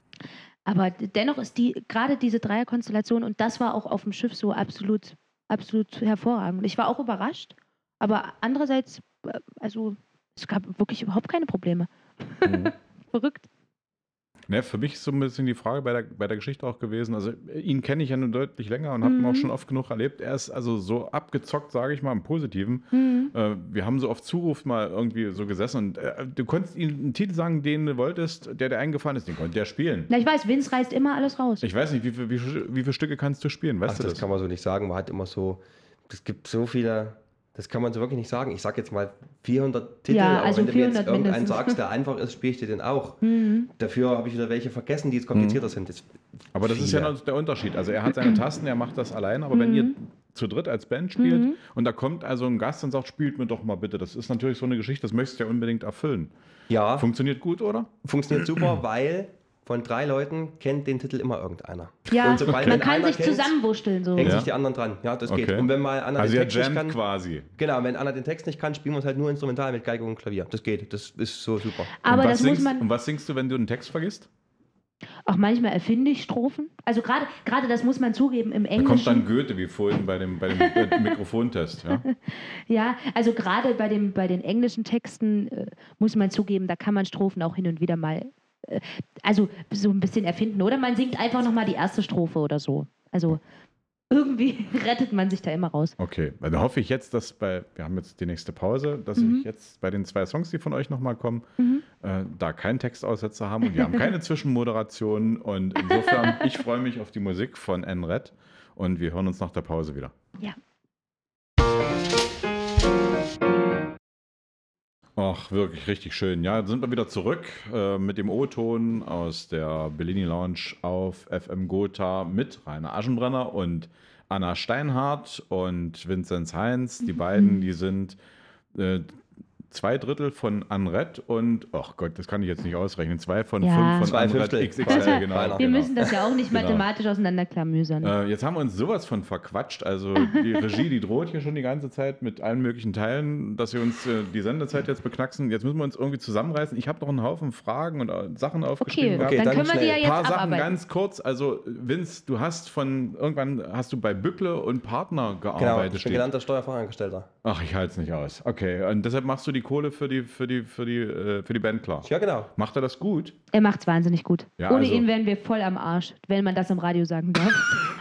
aber dennoch ist die, gerade diese Dreierkonstellation, und das war auch auf dem Schiff so absolut, absolut hervorragend. Ich war auch überrascht, aber andererseits, äh, also es gab wirklich überhaupt keine Probleme. Mhm. Verrückt. Ne, für mich ist so ein bisschen die Frage bei der, bei der Geschichte auch gewesen. Also, ihn kenne ich ja nun deutlich länger und habe ihn Mhm. auch schon oft genug erlebt. Er ist also so abgezockt, sage ich mal, im Positiven. Mhm. Äh, wir haben so oft Zuruf mal irgendwie so gesessen und äh, du konntest ihm einen Titel sagen, den du wolltest, der dir eingefallen ist, den konnte der spielen. Na, ich weiß, Vince reißt immer alles raus. Ich weiß nicht, wie, viel- wie, viel- wie viele Stücke kannst du spielen? Weißt Ach, du das das? kann man so nicht sagen. Man hat immer so, es gibt so viele, das kann man so wirklich nicht sagen. Ich sag jetzt mal vierhundert Titel, Ja, aber also wenn du mir jetzt vierhundert irgendeinen mindestens. sagst, der einfach ist, spiele ich dir den auch. Mhm. Dafür habe ich wieder welche vergessen, die jetzt komplizierter sind. Das Aber das ist ja viele. noch der Unterschied. Also er hat seine Tasten, er macht das allein, aber wenn ihr zu dritt als Band spielt Mhm. und da kommt also ein Gast und sagt, spielt mir doch mal bitte. Das ist natürlich so eine Geschichte, das möchtest du ja unbedingt erfüllen. Ja, Funktioniert gut, oder? funktioniert super, weil von drei Leuten kennt den Titel immer irgendeiner. Ja, Und sobald man den kann einer sich kennt, zusammenwurschteln so. hängen Ja. sich die anderen dran. Ja, das geht. Okay. Und wenn mal einer Also den ihr Text nicht jammt kann, quasi. genau, wenn einer den Text nicht kann, spielen wir es halt nur instrumental mit Geige und Klavier. Das geht. Das ist so super. Aber und was das muss singst, man. Und was singst du, wenn du einen Text vergisst? Auch manchmal erfinde ich Strophen. Also gerade gerade das muss man zugeben im Da kommt Englischen. dann Goethe, wie vorhin bei dem, bei dem äh, Mikrofontest. Ja? Ja, also gerade bei, dem, bei den englischen Texten äh, muss man zugeben, da kann man Strophen auch hin und wieder mal, äh, also so ein bisschen erfinden. Oder man singt einfach nochmal die erste Strophe oder so. Also irgendwie rettet man sich da immer raus. Okay, dann hoffe ich jetzt, dass bei, wir haben jetzt die nächste Pause, dass Mhm. ich jetzt bei den zwei Songs, die von euch nochmal kommen, Mhm. äh, da keinen Textaussetzer haben und wir haben keine Zwischenmoderation und insofern, ich freue mich auf die Musik von N R E T und wir hören uns nach der Pause wieder. Ja. Ach, wirklich richtig schön. Ja, jetzt sind wir wieder zurück äh, mit dem O-Ton aus der Bellini Lounge auf F M Gotha mit Rainer Aschenbrenner und Anna Steinhardt und Vinzenz Heinz. Die beiden, die sind äh, zwei Drittel von Anret und, ach Gott, das kann ich jetzt nicht ausrechnen, zwei von Ja. fünf von Zwei Anret Fünftel. X X L, genau. Wir Wir genau. müssen das ja auch nicht Genau. mathematisch auseinanderklamüsern. Äh, jetzt haben wir uns sowas von verquatscht. Also die Regie, die droht hier schon die ganze Zeit mit allen möglichen Teilen, dass wir uns äh, die Sendezeit jetzt beknacksen. Jetzt müssen wir uns irgendwie zusammenreißen. Ich habe noch einen Haufen Fragen und äh, Sachen aufgeschrieben Okay, gehabt. Okay, dann dann können wir die ja schnell. jetzt Ein paar Sachen abarbeiten. ganz kurz. Also Vince, du hast von irgendwann hast du bei Bückle und Partner Genau, gearbeitet. ich bin steht. gelernter Steuerfachangestellter. Ach, ich halte es nicht aus. Okay, und deshalb machst du die Kohle für die für die für die äh, für die Band klar. Ja, genau. Macht er das gut? Er macht's wahnsinnig gut. Ja, Ohne also- ihn wären wir voll am Arsch, wenn man das im Radio sagen darf.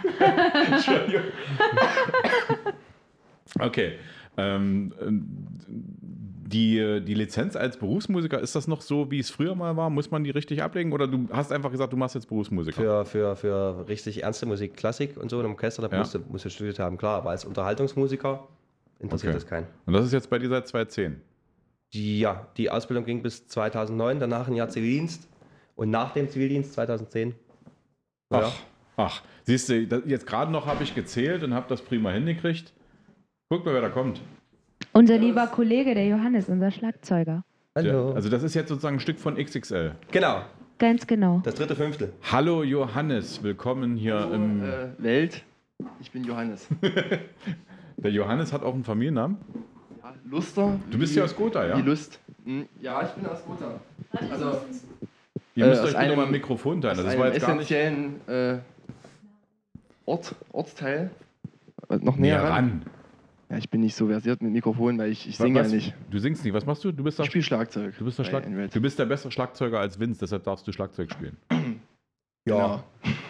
Okay. Ähm, die, die Lizenz als Berufsmusiker, ist das noch so, wie es früher mal war? Muss man die richtig ablegen? Oder du hast einfach gesagt, du machst jetzt Berufsmusiker? Für, für, für richtig ernste Musik, Klassik und so im Orchester, da Ja. musst, du, musst du studiert haben, klar. Aber als Unterhaltungsmusiker interessiert Okay. das keinen. Und das ist jetzt bei dir seit zweitausendzehn? Die, ja, die Ausbildung ging bis zweitausendneun, danach ein Jahr Zivildienst. Und nach dem Zivildienst zweitausendzehn. Ja. Ach, ach. Siehst du, das, jetzt gerade noch habe ich gezählt und habe das prima hingekriegt. Guck mal, wer da kommt. Unser lieber Kollege, der Johannes, unser Schlagzeuger. Hallo. Der, also das ist jetzt sozusagen ein Stück von X X L. Genau, Ganz genau. das dritte Fünftel. Hallo Johannes, willkommen hier Hallo, im... äh, Welt, ich bin Johannes. Der Johannes hat auch einen Familiennamen. Ja, Luster. Du bist wie- ja aus Gotha, ja? Wie Lust. Hm, ja, ich bin aus Gotha. Also Ihr Äh, müsst aus euch bitte einem- mal ein Mikrofon teilen. aus Das war einem jetzt gar nicht... essentiellen äh, Ort, Ortsteil. Äh, Noch näher Näher ran. ran. Ja, ich bin nicht so versiert mit Mikrofon, weil ich, ich Was- singe ja was- nicht. Du singst nicht. Was machst du? Du bist, Ich der, spiele Schlagzeug. du bist, der, bei Schlag, N-Red. du bist der bessere Schlagzeuger als Vince, deshalb darfst du Schlagzeug spielen. Ja.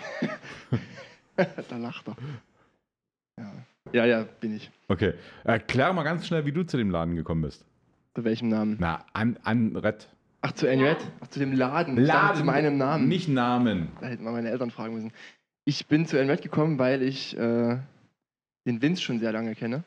Da lacht er. Ja. ja, ja, bin ich. Okay. Erklär mal ganz schnell, wie du zu dem Laden gekommen bist. Zu welchem Namen? Na, an, an Red. Ach, zu N-Red? Ach, zu dem Laden. Ich dachte, Zu meinem Namen. Nicht Namen. Da hätten wir meine Eltern fragen müssen. Ich bin zu N-Red gekommen, weil ich äh, den Vince schon sehr lange kenne.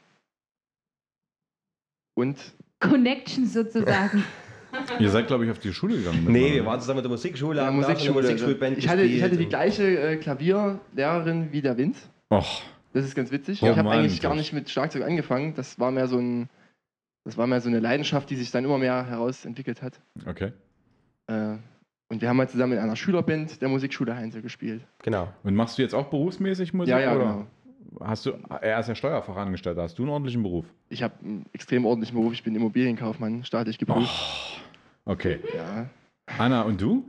Und Connections sozusagen. Ihr seid, glaube ich, auf die Schule gegangen. Nee, miteinander. wir waren zusammen mit der Musikschule, ja, haben da Musikschule. eine Musikschulband ich, hatte, ich hatte die gespielt gleiche äh, Klavierlehrerin wie der Vince. Och, Das ist ganz witzig. Oh ich habe Mann, eigentlich gar Josh. nicht mit Schlagzeug angefangen. Das war mehr so ein, das war mehr so eine Leidenschaft, die sich dann immer mehr herausentwickelt hat. okay. Äh, und wir haben halt zusammen in einer Schülerband der Musikschule Heinzel gespielt. Genau. Und machst du jetzt auch berufsmäßig Musik? Ja, ja, oder? genau. Hast du, er ist ja Steuerfachangestellter. Hast du einen ordentlichen Beruf? Ich habe einen extrem ordentlichen Beruf. Ich bin Immobilienkaufmann, staatlich geprüft. Okay. Ja. Anna, und du?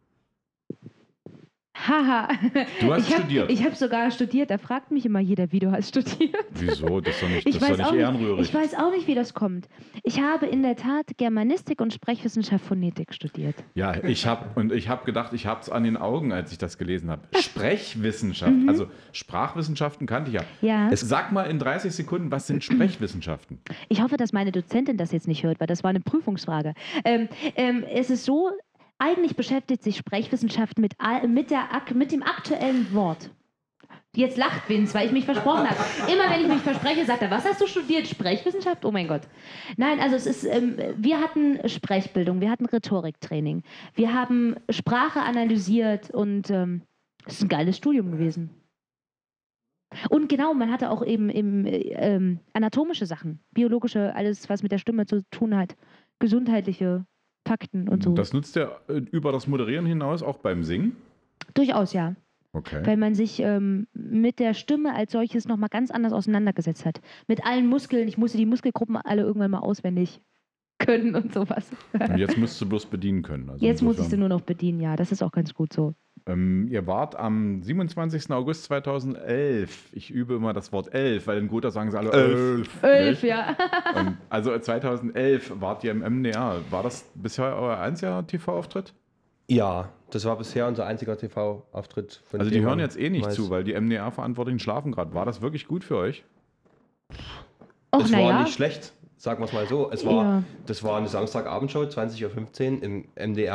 Haha. Du hast ich hab, studiert. Ich habe sogar studiert. Da fragt mich immer jeder, wie du hast studiert. Wieso? Das ist doch nicht, Ich das ist weiß, doch auch nicht nicht, ehrenrührig. ich weiß auch nicht, wie das kommt. Ich habe in der Tat Germanistik und Sprechwissenschaft Phonetik studiert. Ja, ich habe und ich habe gedacht, ich habe es an den Augen, als ich das gelesen habe. Sprechwissenschaft, also Sprachwissenschaften kannte ich ja. Ja. Sag mal in dreißig Sekunden, was sind Sprechwissenschaften? Ich hoffe, dass meine Dozentin das jetzt nicht hört, weil das war eine Prüfungsfrage. Ähm, ähm, es ist so, eigentlich beschäftigt sich Sprechwissenschaft mit, all- mit, der, ak- mit dem aktuellen Wort. Jetzt lacht Vince, weil ich mich versprochen habe. Immer wenn ich mich verspreche, sagt er, was hast du studiert? Sprechwissenschaft? Oh mein Gott. Nein, also es ist, ähm, wir hatten Sprechbildung, wir hatten Rhetoriktraining, wir haben Sprache analysiert und ähm, es ist ein geiles Studium gewesen. Und genau, man hatte auch eben, eben ähm, anatomische Sachen, biologische, alles, was mit der Stimme zu tun hat, gesundheitliche Fakten und so. Das nutzt er äh, über das Moderieren hinaus auch beim Singen? Durchaus, ja. Okay. Weil man sich ähm, mit der Stimme als solches nochmal ganz anders auseinandergesetzt hat. Mit allen Muskeln. Ich musste die Muskelgruppen alle irgendwann mal auswendig können und sowas. Und jetzt musst du bloß bedienen können. Also Jetzt muss ich sie insofern- nur noch bedienen, ja. Das ist auch ganz gut so. Ähm, ihr wart am siebenundzwanzigsten August zweitausendelf. Ich übe immer das Wort elf, weil in Gotha sagen sie alle elf. Elf, nicht? ja. Und also zweitausendelf wart ihr im M D R. War das bisher euer einziger T V-Auftritt? Ja, das war bisher unser einziger T V-Auftritt. von Also dem die hören man jetzt eh nicht weiß. zu, weil die M D R-Verantwortlichen schlafen gerade. War das wirklich gut für euch? Och, Es war naja. nicht schlecht, sagen wir es mal so. Es war, Ja. Das war eine Samstagabendshow, zwanzig Uhr fünfzehn im M D R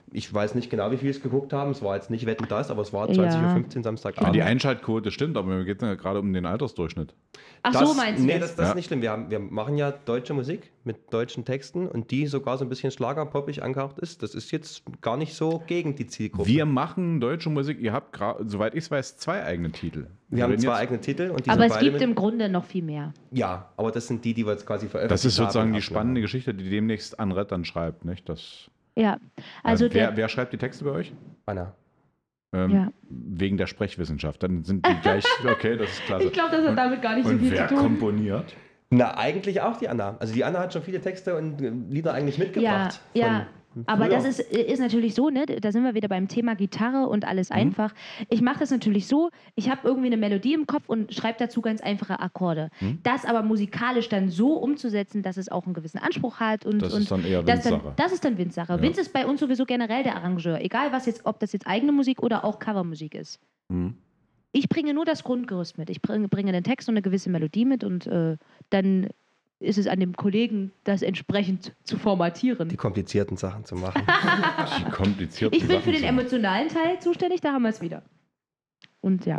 Ich weiß nicht genau, wie viel es geguckt haben. Es war jetzt nicht Wetten, das, aber es war zwanzig Uhr fünfzehn Ja, Samstagabend. die Einschaltquote stimmt, aber mir geht es ja gerade um den Altersdurchschnitt. Ach Das, so, meinst du nee, das? das, das Ja. ist nicht schlimm. Wir, haben, wir machen ja deutsche Musik mit deutschen Texten und die sogar so ein bisschen schlagerpoppig angehaucht ist. Das ist jetzt gar nicht so gegen die Zielgruppe. Wir machen deutsche Musik. Ihr habt, gra- soweit ich es weiß, zwei eigene Titel. Wir haben reden zwei jetzt- eigene Titel und die Aber sind es beide gibt mit, im Grunde noch viel mehr. ja, aber das sind die, die wir jetzt quasi veröffentlicht Das ist sozusagen haben. die spannende Geschichte, die demnächst Anret dann schreibt. Nicht? Das, Ja, also äh, wer, der, wer schreibt die Texte bei euch? Anna. Ähm, Ja. Wegen der Sprechwissenschaft. Dann sind die gleich, okay, das ist klasse. ich glaube, das hat damit gar nicht so Und viel wer zu tun. komponiert? Na, eigentlich auch die Anna. Also die Anna hat schon viele Texte und äh, Lieder eigentlich Ja, mitgebracht. ja. von Aber früher. das ist, ist natürlich so, ne? Da sind wir wieder beim Thema Gitarre und alles einfach. Ich mache das natürlich so, ich habe irgendwie eine Melodie im Kopf und schreibe dazu ganz einfache Akkorde. Das aber musikalisch dann so umzusetzen, dass es auch einen gewissen Anspruch hat. Und, Das und ist dann eher das, dann, Vince-Sache. das ist dann Vince-Sache. Ja. Vince ist bei uns sowieso generell der Arrangeur. Egal, was jetzt, ob das jetzt eigene Musik oder auch Covermusik ist. Hm. Ich bringe nur das Grundgerüst mit. Ich bringe, bringe den Text und eine gewisse Melodie mit und äh, dann ist es an dem Kollegen, das entsprechend zu formatieren. Die komplizierten Sachen zu machen. Die komplizierten Ich bin für Sachen den zu- emotionalen Teil zuständig, da haben wir es wieder. Und ja.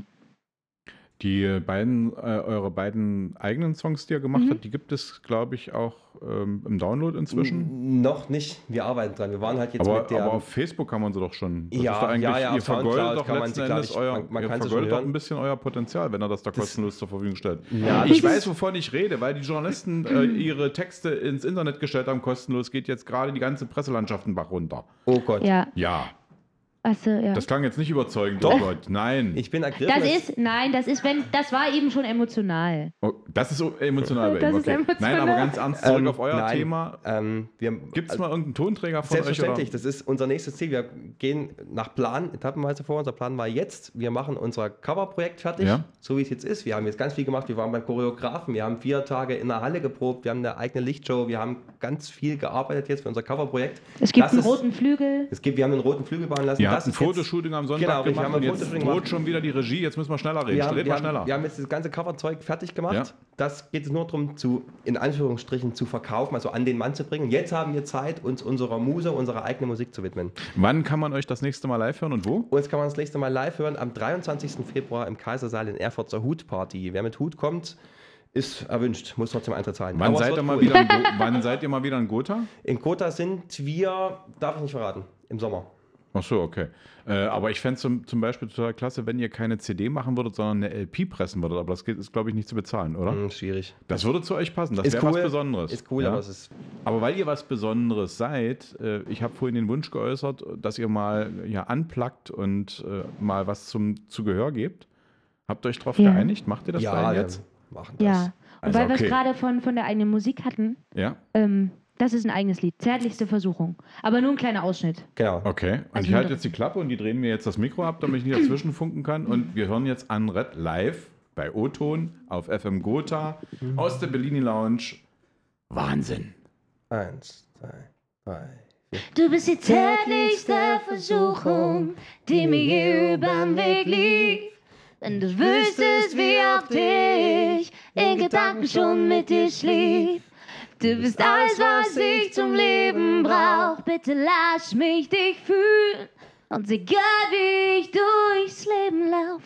Die beiden, äh, eure beiden eigenen Songs, die ihr gemacht Mhm. habt, die gibt es, glaube ich, auch ähm, im Download inzwischen. N- Noch nicht. Wir arbeiten dran. Wir waren halt jetzt Aber, mit der. aber auf Facebook kann man sie doch schon. Das Ja, ist doch eigentlich, ja, ja, ihr auf Soundcloud vergoldet doch kann man letzten sie, glaub Endes ich, euer, man- man ihr kann sie schon vergoldet doch hören. ein bisschen euer Potenzial, wenn er das da kostenlos zur Verfügung stellt. Ja, ich das weiß, ist- wovon ich rede, weil die Journalisten äh, ihre Texte ins Internet gestellt haben, kostenlos, geht jetzt gerade die ganze Presselandschaft den Bach runter. Oh Gott. Ja. Ja, Achso, ja. das klang jetzt nicht überzeugend, Doch. oh Gott, nein. Ich bin ergriffen. Das es- ist, nein, das ist, wenn, das war eben schon emotional. Oh, das ist so emotional bei Das ihm, ist okay. emotional. Nein, aber ganz ernst zurück Ähm, auf euer nein. Thema. Ähm, wir, Gibt es also, mal irgendeinen Tonträger von euch? Selbstverständlich, Oder? das ist unser nächstes Ziel. Wir gehen nach Plan, etappenweise vor. Unser Plan war jetzt, wir machen unser Coverprojekt fertig, Ja. so wie es jetzt ist. Wir haben jetzt ganz viel gemacht. Wir waren beim Choreografen, wir haben vier Tage in der Halle geprobt, wir haben eine eigene Lichtshow, wir haben ganz viel gearbeitet jetzt für unser Coverprojekt. Es gibt Das einen ist- roten Flügel. Es gibt, wir haben einen roten Flügel bauen lassen. Ihr Das habt ein ist jetzt- Fotoshooting am Sonntag Genau, richtig, gemacht haben und wir ein jetzt Fotoshooting droht gemacht. schon wieder die Regie. Jetzt müssen wir schneller reden. Wir haben, Red wir, mal haben, schneller. wir haben jetzt das ganze Coverzeug fertig gemacht. Ja. Das geht es nur darum, zu, in Anführungsstrichen zu verkaufen, also an den Mann zu bringen. Jetzt haben wir Zeit, uns unserer Muse, unserer eigenen Musik zu widmen. Wann kann man euch das nächste Mal live hören und wo? Uns kann man das nächste Mal live hören am dreiundzwanzigsten Februar im Kaisersaal in Erfurt zur Hutparty. Wer mit Hut kommt, ist erwünscht, muss trotzdem Eintritt zahlen. Wann Aber es seid, ihr wird mal cool. wieder in Go- wann seid ihr mal wieder in Gotha? In Gotha sind wir, darf ich nicht verraten, im Sommer. Ach so, okay. Äh, aber ich fände es zum, zum Beispiel total klasse, wenn ihr keine C D machen würdet, sondern eine L P pressen würdet. Aber das geht, ist, glaube ich, nicht zu bezahlen, oder? Hm, schwierig. Das würde zu euch passen. Das Ist wäre cool. was Besonderes. Ist cool, ja? aber es ist. Aber weil ihr was Besonderes seid, äh, ich habe vorhin den Wunsch geäußert, dass ihr mal ja, anplagt und äh, mal was zum zu Gehör gebt. Habt ihr euch darauf Ja. geeinigt? Macht ihr das ja, beiden wir jetzt? machen das. Ja. Und Also, weil wir okay. es gerade von, von der eigenen Musik hatten, Ja, ähm, das ist ein eigenes Lied. Zärtlichste Versuchung. Aber nur ein kleiner Ausschnitt. Genau. okay. Und Also ich halte nur- jetzt die Klappe und die drehen mir jetzt das Mikro ab, damit ich nicht dazwischen funken kann. Und wir hören jetzt Anret live bei O-Ton auf F M Gotha aus der Bellini Lounge. Wahnsinn. Eins, zwei, drei. Du bist die zärtlichste Versuchung, die mir je überm Weg lief. Wenn du wüsstest, wie oft ich in Gedanken schon mit dir schlief. Du bist alles, was ich zum Leben brauch. Bitte lass mich dich fühlen. Und egal wie ich durchs Leben lauf,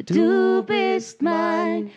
du bist mein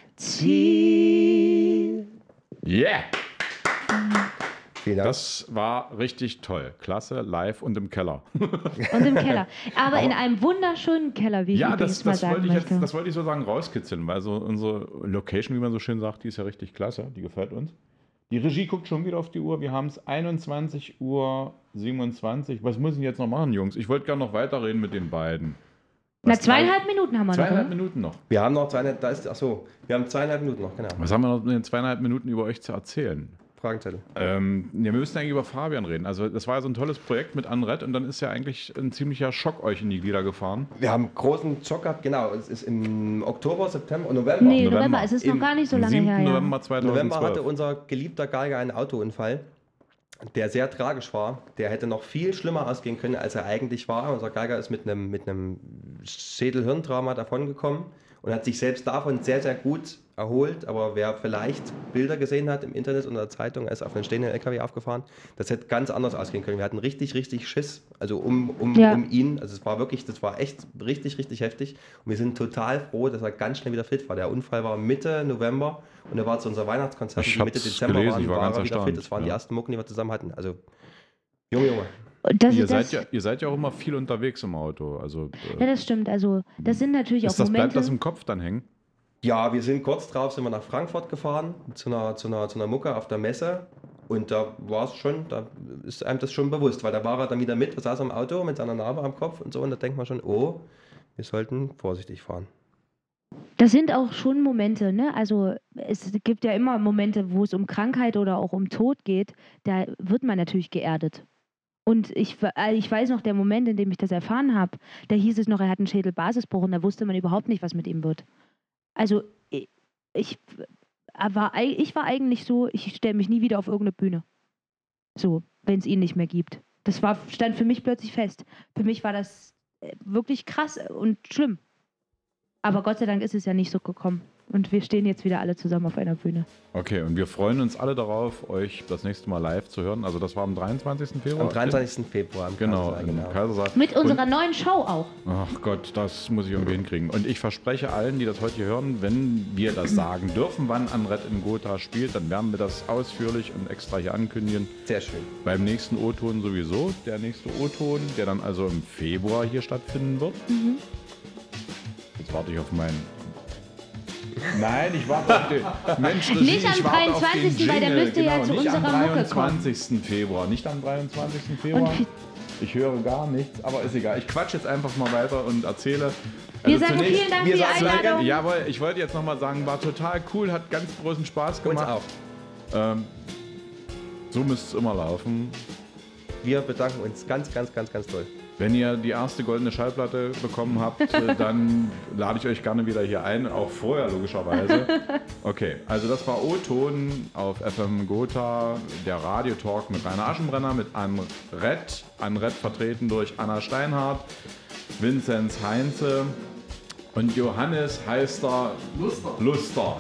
Ziel. Yeah! Vielen Dank. Das war richtig toll. Klasse, live und im Keller. Und im Keller. Aber, in einem wunderschönen Keller, wie ich Ja, übrigens das, mal das, sagen wollte ich jetzt, möchte. das wollte ich so sagen, rauskitzeln, weil so unsere Location, wie man so schön sagt, die ist ja richtig klasse, die gefällt uns. Die Regie guckt schon wieder auf die Uhr, wir haben es einundzwanzig Uhr siebenundzwanzig. Was müssen wir jetzt noch machen, Jungs? Ich wollte gerne noch weiterreden mit den beiden. Na, Was- zweieinhalb Minuten haben wir noch. Zweieinhalb Oder? Minuten noch. Wir haben noch zweieinhalb, da ist, ach so, wir haben zweieinhalb Minuten noch, genau. Was haben wir noch in den zweieinhalb Minuten über euch zu erzählen? Fragenzettel. Ähm, ja, wir müssen eigentlich über Fabian reden. Also das war ja so ein tolles Projekt mit Anret und dann ist ja eigentlich ein ziemlicher Schock euch in die Glieder gefahren. Wir haben großen Schock gehabt, genau. Es ist im Oktober, September und November. Nee, November. November. Es ist noch Im gar nicht so Am lange siebten her. Ja. November Im zweitausendzwölf. November hatte unser geliebter Geiger einen Autounfall, der sehr tragisch war. Der hätte noch viel schlimmer ausgehen können, als er eigentlich war. Unser Geiger ist mit einem, mit einem Schädel-Hirntrauma davongekommen und hat sich selbst davon sehr, sehr gut erholt. Aber wer vielleicht Bilder gesehen hat im Internet und in der Zeitung, er ist auf einen stehenden L K W aufgefahren, das hätte ganz anders ausgehen können. Wir hatten richtig, richtig Schiss, also um, um, Ja. um ihn. Also es war wirklich, das war echt richtig, richtig heftig. Und wir sind total froh, dass er ganz schnell wieder fit war. Der Unfall war Mitte November und er war zu unserer Weihnachtskonzert, Ich die Mitte hab's Dezember gelesen, waren, ich war war ganz er wieder erstaunt, fit. Das waren die ja. ersten Mucken, die wir zusammen hatten. Also, Junge, Junge. Und das, Ihr das, seid, ja, ihr seid ja auch immer viel unterwegs im Auto. Also, ja, äh, das stimmt. Also das sind natürlich ist auch das, bleibt Momente. das im Kopf dann hängen? Ja, wir sind kurz drauf, sind wir nach Frankfurt gefahren, zu einer, zu einer, zu einer Mucke auf der Messe. Und da war es schon, da ist einem das schon bewusst, weil da war er dann wieder mit, da saß er im Auto mit seiner Narbe am Kopf und so. Und da denkt man schon, oh, wir sollten vorsichtig fahren. Das sind auch schon Momente, ne? Also es gibt ja immer Momente, wo es um Krankheit oder auch um Tod geht, da wird man natürlich geerdet. Und ich, we- äh, ich weiß noch, der Moment, in dem ich das erfahren habe, da hieß es noch, er hat einen Schädelbasisbruch und da wusste man überhaupt nicht, was mit ihm wird. Also ich, ich, war, ei- ich war eigentlich so, ich stelle mich nie wieder auf irgendeine Bühne. So, wenn es ihn nicht mehr gibt. Das war, stand für mich plötzlich fest. Für mich war das äh, wirklich krass und schlimm. Aber Gott sei Dank ist es ja nicht so gekommen. Und wir stehen jetzt wieder alle zusammen auf einer Bühne. Okay, und wir freuen uns alle darauf, euch das nächste Mal live zu hören. Also das war am dreiundzwanzigsten Februar? Am dreiundzwanzigsten Februar. Am Genau, Kaisersaal, im Kaisersaal. Mit unserer Und, neuen Show auch. ach Gott, das muss ich irgendwie hinkriegen. Und ich verspreche allen, die das heute hier hören, wenn wir das sagen dürfen, wann Anrett in Gotha spielt, dann werden wir das ausführlich und extra hier ankündigen. Sehr schön. Beim nächsten O-Ton sowieso. Der nächste O-Ton, der dann also im Februar hier stattfinden wird. Mhm. Jetzt warte ich auf meinen... Nein, ich warte auf den... Mensch, Regie, Nicht am ich warte auf den dreiundzwanzigsten, weil der Jingle. müsste ja Genau, zu nicht unserer am Mucke kommen. dreiundzwanzigsten Februar. Nicht am dreiundzwanzigsten Februar. Und Ich höre gar nichts, aber ist egal. Ich quatsch jetzt einfach mal weiter und erzähle. Wir sagen vielen Dank wir für die sagen Einladung. gerne- Jawohl, ich wollte jetzt nochmal sagen, war total cool, hat ganz großen Spaß Uns gemacht. auch. Ähm, so müsste es immer laufen. Wir bedanken uns ganz, ganz, ganz, ganz toll. Wenn ihr die erste goldene Schallplatte bekommen habt, äh, dann lade ich euch gerne wieder hier ein, auch vorher logischerweise. Okay, also das war O-Ton auf F M Gotha, der Radiotalk mit Rainer Aschenbrenner, mit Anrett, Anrett vertreten durch Anna Steinhardt, Vinzenz Heinze und Johannes Heister Luster. Luster.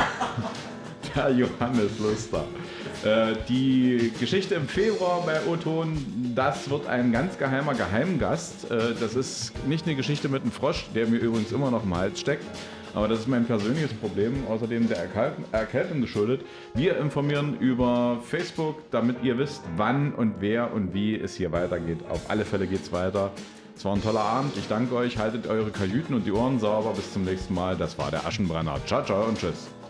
Der Johannes Luster. Äh, die Geschichte im Februar bei O-Ton, das wird ein ganz geheimer Geheimgast. Äh, das ist nicht eine Geschichte mit einem Frosch, der mir übrigens immer noch im Hals steckt. Aber das ist mein persönliches Problem, außerdem der Erkal- Erkältung geschuldet. Wir informieren über Facebook, damit ihr wisst, wann und wer und wie es hier weitergeht. Auf alle Fälle geht es weiter. Es war ein toller Abend. Ich danke euch. Haltet eure Kajüten und die Ohren sauber. Bis zum nächsten Mal. Das war der Aschenbrenner. Ciao, ciao und tschüss.